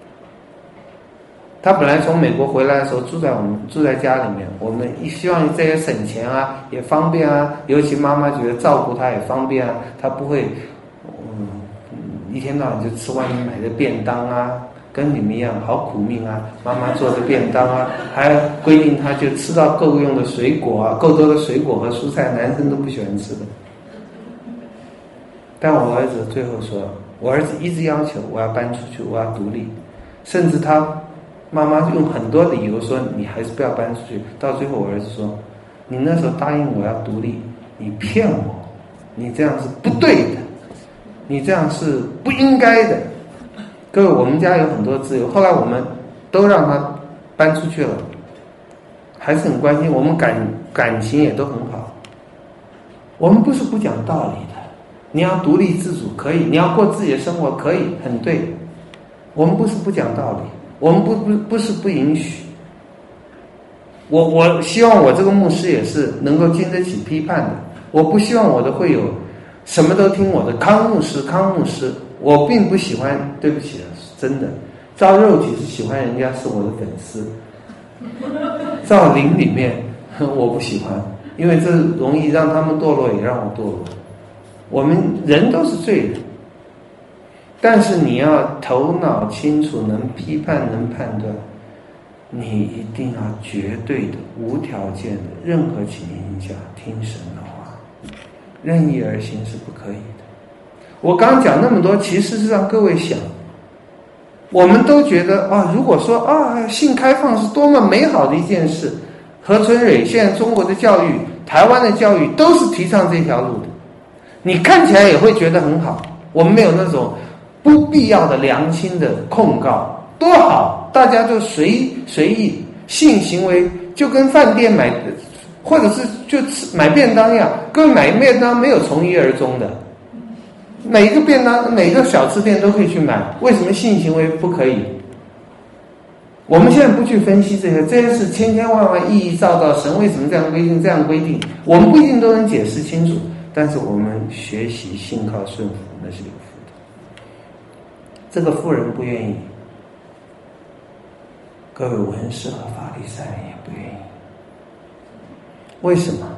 他本来从美国回来的时候住在家里面，我们希望这也省钱啊，也方便啊，尤其妈妈觉得照顾他也方便啊，他不会一天到晚就吃外面买的便当啊，跟你们一样好苦命啊，妈妈做的便当啊，还规定他就吃到够用的水果啊，够多的水果和蔬菜，男生都不喜欢吃的。但我儿子最后说，我儿子一直要求我要搬出去，我要独立，甚至他妈妈用很多理由说你还是不要搬出去。到最后我儿子说，你那时候答应我要独立，你骗我，你这样是不对的，你这样是不应该的。各位，我们家有很多自由，后来我们都让他搬出去了，还是很关心，我们感情也都很好。我们不是不讲道理的，你要独立自主可以，你要过自己的生活可以，很对。我们不是不讲道理，我们不是不允许。我希望我这个牧师也是能够经得起批判的，我不希望我的会友什么都听我的。康牧师，我并不喜欢，对不起，真的，照肉体是喜欢人家是我的粉丝，照灵里面我不喜欢，因为这容易让他们堕落，也让我堕落。我们人都是罪人，但是你要头脑清楚，能批判，能判断，你一定要绝对的、无条件的，任何情形下听神的话，任意而行是不可以的。我刚讲那么多，其实是让各位想，我们都觉得啊，如果说啊，性开放是多么美好的一件事，何春蕊现在中国的教育、台湾的教育都是提倡这条路的，你看起来也会觉得很好。我们没有那种不必要的良心的控告，多好，大家就随意，性行为就跟饭店买，或者是就买便当一样，各位买便当没有从一而终的，每个便当每个小吃店都可以去买，为什么性行为不可以？我们现在不去分析这些事千万意义照到神为什么这样规定，我们不一定都能解释清楚，但是我们学习信靠顺服，那是有福的。这个妇人不愿意，各位文士和法利赛人也不愿意。为什么？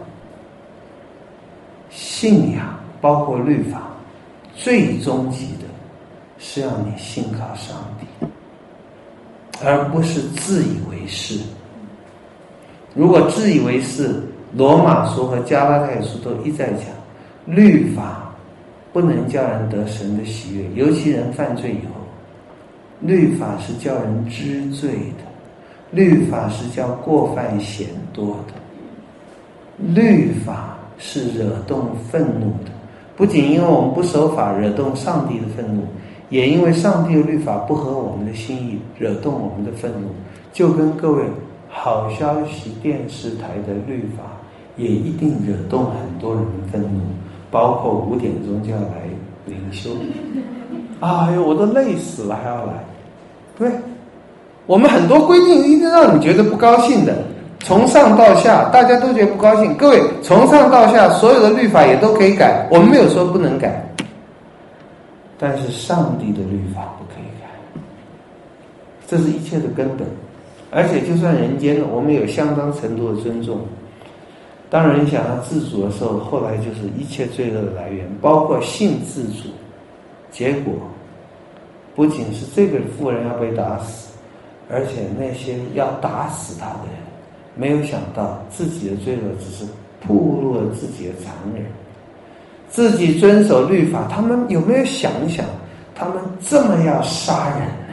信仰包括律法，最终极的是让你信靠上帝。 而不是自以为是。如果自以为是，罗马书和加拉太书都一再讲，律法不能叫人得神的喜悦，尤其人犯罪以后，律法是叫人知罪的，律法是叫过犯显多的，律法是惹动愤怒的。不仅因为我们不守法惹动上帝的愤怒，也因为上帝的律法不合我们的心意，惹动我们的愤怒。就跟各位好消息电视台的律法也一定惹动很多人愤怒，包括5点钟就要来灵修。哎呦，我都累死了还要来。对，我们很多规定一定让你觉得不高兴的，从上到下大家都觉得不高兴。各位，从上到下所有的律法也都可以改，我们没有说不能改，但是上帝的律法不可以改，这是一切的根本。而且就算人间我们有相当程度的尊重，当人想要自主的时候，后来就是一切罪恶的来源，包括性自主，结果不仅是这个妇人要被打死，而且那些要打死他的人没有想到自己的罪恶只是暴露了自己的残忍，自己遵守律法，他们有没有想一想，他们这么要杀人呢？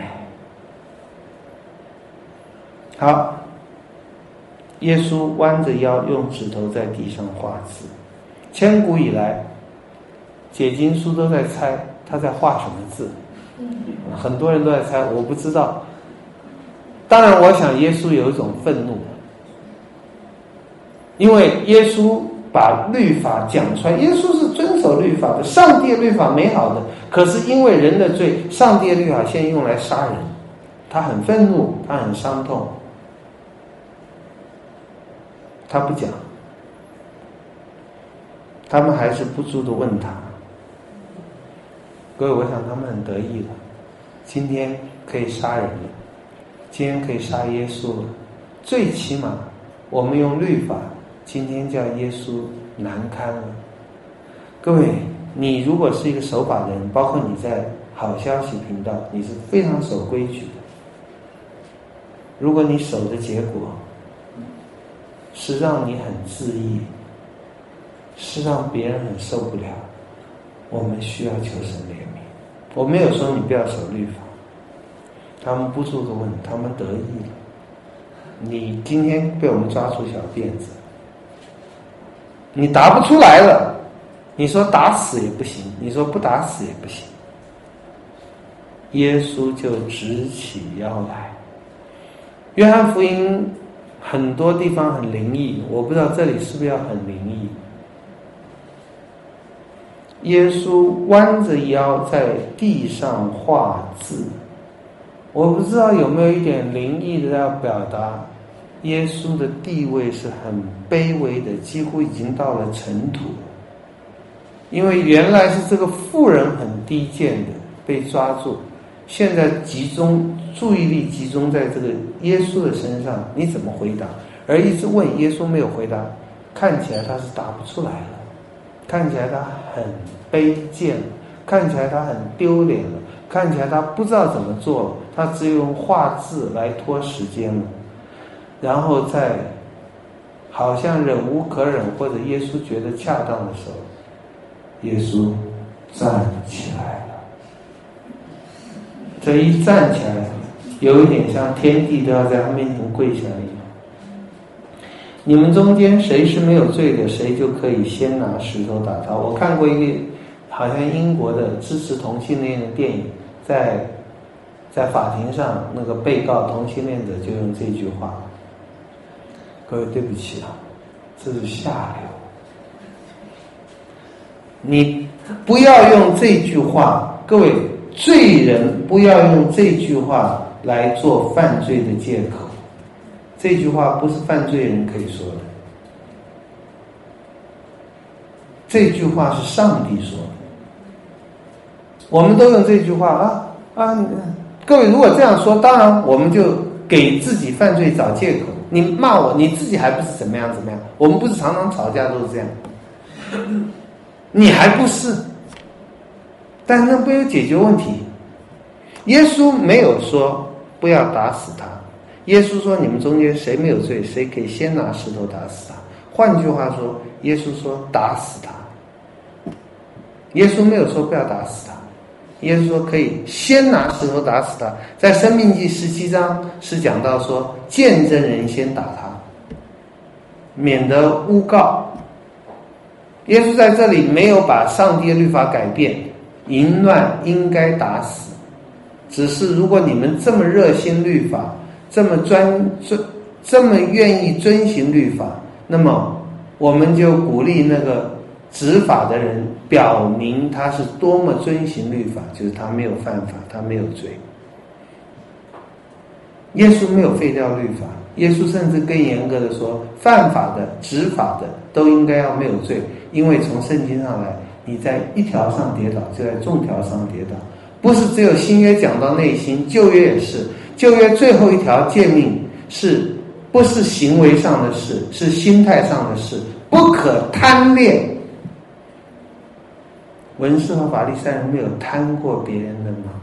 好，耶稣弯着腰用指头在地上画字。千古以来解经书都在猜他在画什么字，很多人都在猜，我不知道。当然我想耶稣有一种愤怒，因为耶稣把律法讲出来，耶稣是遵守律法的，上帝的律法美好的，可是因为人的罪，上帝的律法现在用来杀人，他很愤怒，他很伤痛，他不讲，他们还是不住地问他。各位，我想他们很得意了，今天可以杀人了，今天可以杀耶稣了，最起码我们用律法今天叫耶稣难堪了。各位，你如果是一个守法的人，包括你在好消息频道，你是非常守规矩的，如果你守的结果是让你很自义，是让别人很受不了，我们需要求神怜悯。我没有说你不要守律法，他们不住地问，他们得意了，你今天被我们抓住小辫子，你答不出来了，你说打死也不行，你说不打死也不行，耶稣就直起腰来。约翰福音很多地方很灵异，我不知道这里是不是要很灵异。耶稣弯着腰在地上画字，我不知道有没有一点灵异的要表达，耶稣的地位是很卑微的，几乎已经到了尘土。因为原来是这个妇人很低贱的被抓住，现在注意力集中在这个耶稣的身上，你怎么回答？而一直问耶稣没有回答，看起来他是答不出来了，看起来他很卑贱，看起来他很丢脸了，看起来他不知道怎么做了，他只有用画字来拖时间了。然后在好像忍无可忍或者耶稣觉得恰当的时候，耶稣站起来了。这一站起来，有一点像天地都要在他面前跪下一样。你们中间谁是没有罪的，谁就可以先拿石头打他。我看过一个好像英国的支持同性恋的电影，在法庭上，那个被告同性恋者就用这句话。各位对不起啊，这是下流。你不要用这句话，各位罪人不要用这句话来做犯罪的借口。这句话不是犯罪人可以说的，这句话是上帝说的。我们都用这句话各位如果这样说，当然我们就给自己犯罪找借口。你骂我，你自己还不是怎么样怎么样？我们不是常常吵架都是这样，你还不是？但那没有解决问题。耶稣没有说不要打死他。耶稣说，你们中间谁没有罪，谁可以先拿石头打死他。换句话说，耶稣说打死他。耶稣没有说不要打死他，耶稣说可以先拿石头打死他。在申命记17章是讲到说，见证人先打他，免得诬告。耶稣在这里没有把上帝的律法改变，淫乱应该打死，只是如果你们这么热心律法，这么愿意遵行律法，那么我们就鼓励那个执法的人表明他是多么遵行律法，就是他没有犯法，他没有罪。耶稣没有废掉律法，耶稣甚至更严格的说，犯法的、执法的都应该要没有罪，因为从圣经上来，你在一条上跌倒，就在众条上跌倒。不是只有新约讲到内心，旧约也是。旧约最后一条诫命不是行为上的事，是心态上的事，不可贪恋。文士和法利赛人没有贪过别人的吗？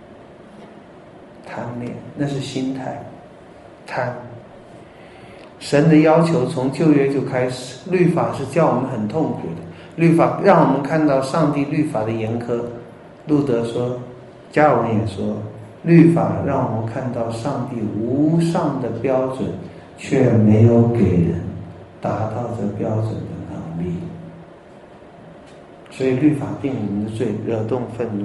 贪恋，那是心态，贪。神的要求从旧约就开始，律法是叫我们很痛苦的，律法让我们看到上帝律法的严苛。路德说，加尔文也说，律法让我们看到上帝无上的标准，却没有给人达到这标准的能力。所以律法定我们的罪，惹动愤怒。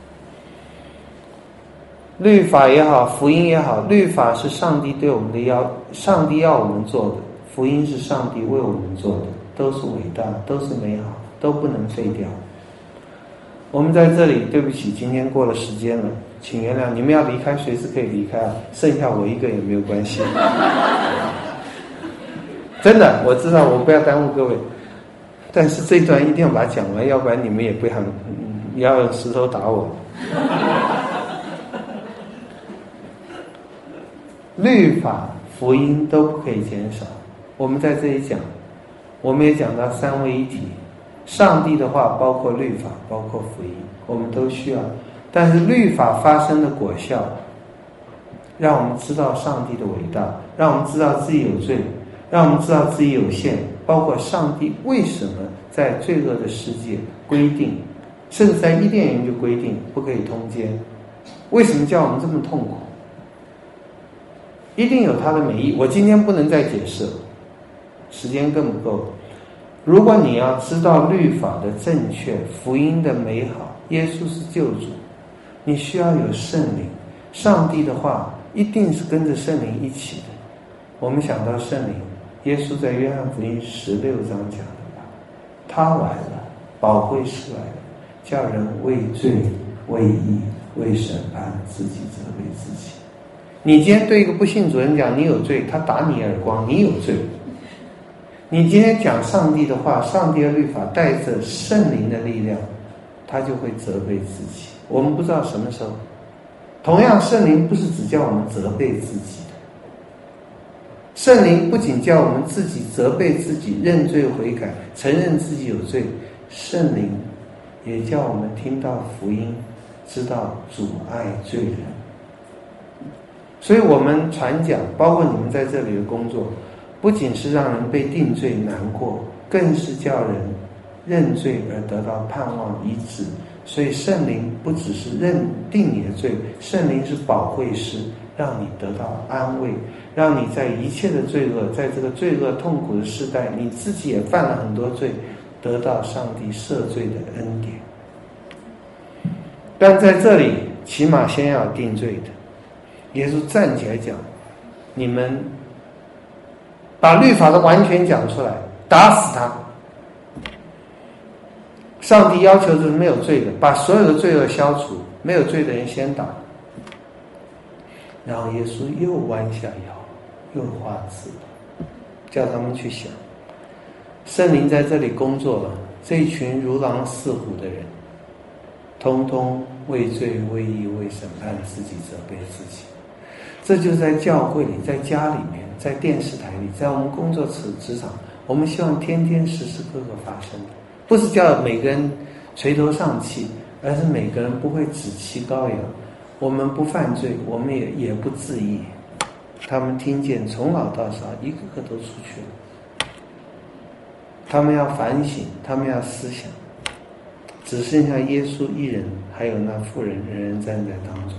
律法也好，福音也好，律法是上帝对我们的上帝要我们做的，福音是上帝为我们做的，都是伟大，都是美好，都不能废掉。我们在这里，对不起，今天过了时间了，请原谅。你们要离开，随时可以离开啊，剩下我一个也没有关系。真的，我知道我不要耽误各位，但是这一段一定要把它讲完，要不然你们也不要用石头打我。律法、福音都不可以减少。我们在这里讲，我们也讲到三位一体。上帝的话包括律法，包括福音，我们都需要。但是律法发生的果效，让我们知道上帝的伟大，让我们知道自己有罪，让我们知道自己有限，包括上帝为什么在罪恶的世界规定，甚至在伊甸园就规定不可以通奸，为什么叫我们这么痛苦？一定有它的美意，我今天不能再解释了，时间更不够。如果你要知道律法的正确，福音的美好，耶稣是救主，你需要有圣灵。上帝的话一定是跟着圣灵一起的。我们想到圣灵，耶稣在约翰福音16章讲的吧，他来了，保惠师来了，叫人为罪、为义、为审判，自己责备自己。你今天对一个不信主人讲你有罪，他打你耳光，你有罪。你今天讲上帝的话，上帝的律法带着圣灵的力量，他就会责备自己。我们不知道什么时候，同样圣灵不是只叫我们责备自己的，圣灵不仅叫我们自己责备自己，认罪悔改，承认自己有罪，圣灵也叫我们听到福音，知道主爱罪人。所以我们传讲，包括你们在这里的工作，不仅是让人被定罪难过，更是叫人认罪而得到盼望医治。所以圣灵不只是认定你的罪，圣灵是保惠师，让你得到安慰，让你在一切的罪恶，在这个罪恶痛苦的时代，你自己也犯了很多罪，得到上帝赦罪的恩典。但在这里起码先要定罪的。耶稣站起来讲，你们把律法的完全讲出来，打死他。上帝要求是没有罪的，把所有的罪恶消除，没有罪的人先打。然后耶稣又弯下腰，又画字，叫他们去想，圣灵在这里工作了，这一群如狼似虎的人，通通为罪为义为审判自己，责备自己。这就是在教会里，在家里面，在电视台里，在我们工作职场，我们希望天天时时刻刻发生的，不是叫每个人垂头丧气，而是每个人不会只欺羔羊， 我们不犯罪，我们也不自义。他们听见从老到少一个个都出去了，他们要反省，他们要思想，只剩下耶稣一人，还有那妇人仍然站在当中。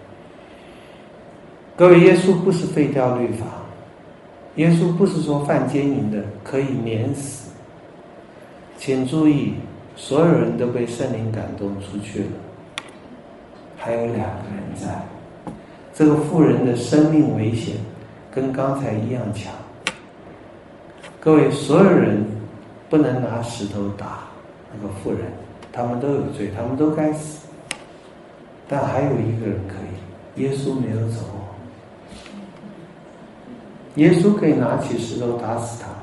各位，耶稣不是废掉律法，耶稣不是说犯奸淫的可以免死。请注意，所有人都被圣灵感动出去了，还有2个人在。这个妇人的生命危险跟刚才一样强。各位，所有人不能拿石头打那个妇人，他们都有罪，他们都该死。但还有一个人可以，耶稣没有走。耶稣可以拿起石头打死他，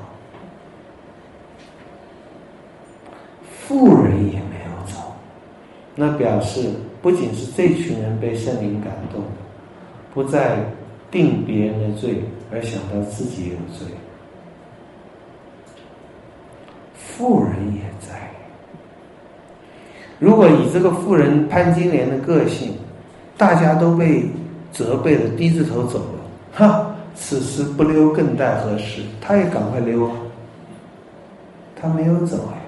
妇人也没有走。那表示不仅是这群人被圣灵感动，不再定别人的罪，而想到自己有罪。妇人也在。如果以这个妇人潘金莲的个性，大家都被责备了，低着头走了，哈，此时不溜更待何时？他也赶快溜啊，他没有走哎。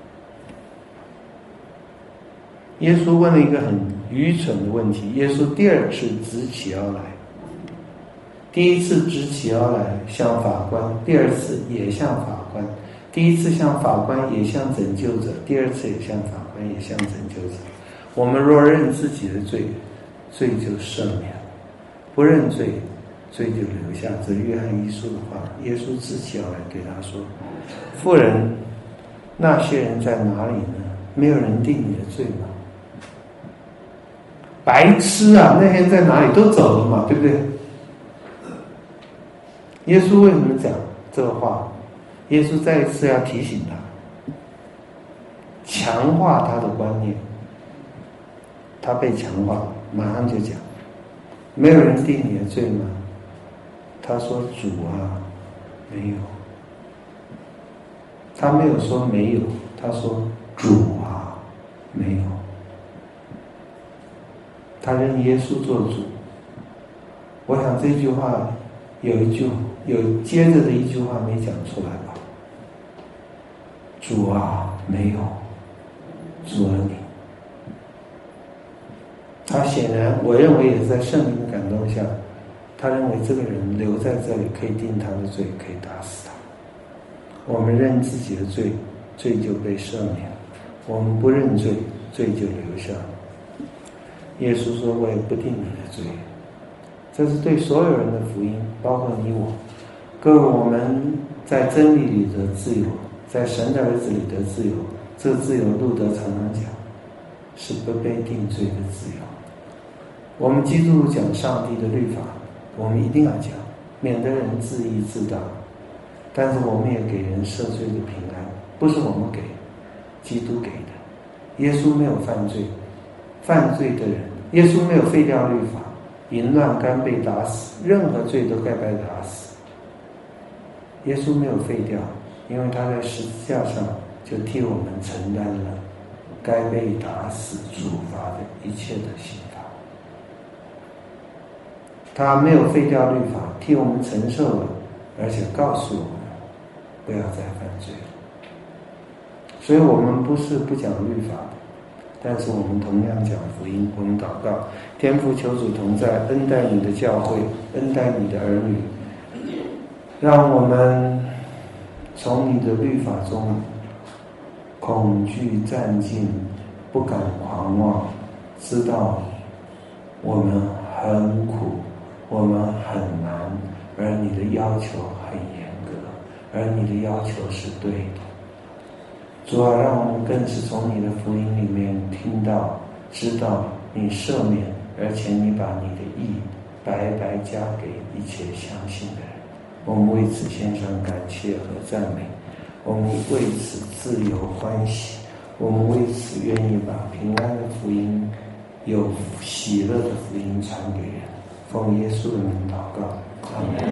耶稣问了一个很愚蠢的问题。耶稣第2次直起腰来，第1次直起腰来像法官，第2次也像法官。第1次像法官也像拯救者，第2次也像法官也像拯救者。我们若认自己的罪，罪就赦免了；不认罪，罪就留下。这是约翰1书的话。耶稣直起腰来对他说：“妇人，那些人在哪里呢？没有人定你的罪吗？”白痴啊！那些人在哪里？都走了嘛，对不对？耶稣为什么讲这个话？耶稣再一次要提醒他，强化他的观念。他被强化，马上就讲：没有人定你的罪吗？他说：主啊，没有。他没有说没有，他说：主啊，没有。他认耶稣做主。我想这句话有接着的一句话没讲出来吧？主啊，没有，主啊你。他显然，我认为也是在圣灵的感动下，他认为这个人留在这里可以定他的罪，可以打死他。我们认自己的罪，罪就被赦免了；我们不认罪，罪就留下了。耶稣说：我也不定你的罪。这是对所有人的福音，包括你我。各位，我们在真理里的自由，在神的儿子里的自由，这个自由路德常常讲，是不被定罪的自由。我们基督徒讲上帝的律法，我们一定要讲，免得人自义自大。但是我们也给人赦罪的平安，不是我们给，基督给的。耶稣没有犯罪，犯罪的人，耶稣没有废掉律法，淫乱该被打死，任何罪都该被打死。耶稣没有废掉，因为他在十字架上就替我们承担了该被打死处罚的一切的刑罚。他没有废掉律法，替我们承受了，而且告诉我们不要再犯罪了。所以我们不是不讲律法的，但是我们同样讲福音。我们祷告，天父求主同在，恩待你的教会，恩待你的儿女，让我们从你的律法中恐惧战尽，不敢狂妄，知道我们很苦，我们很难，而你的要求很严格，而你的要求是对的。主啊，让我们更是从你的福音里面听到、知道你赦免，而且你把你的义白白加给一切相信的人。我们为此献上感谢和赞美，我们为此自由欢喜，我们为此愿意把平安的福音、有喜乐的福音传给人。奉耶稣的名祷告，阿们。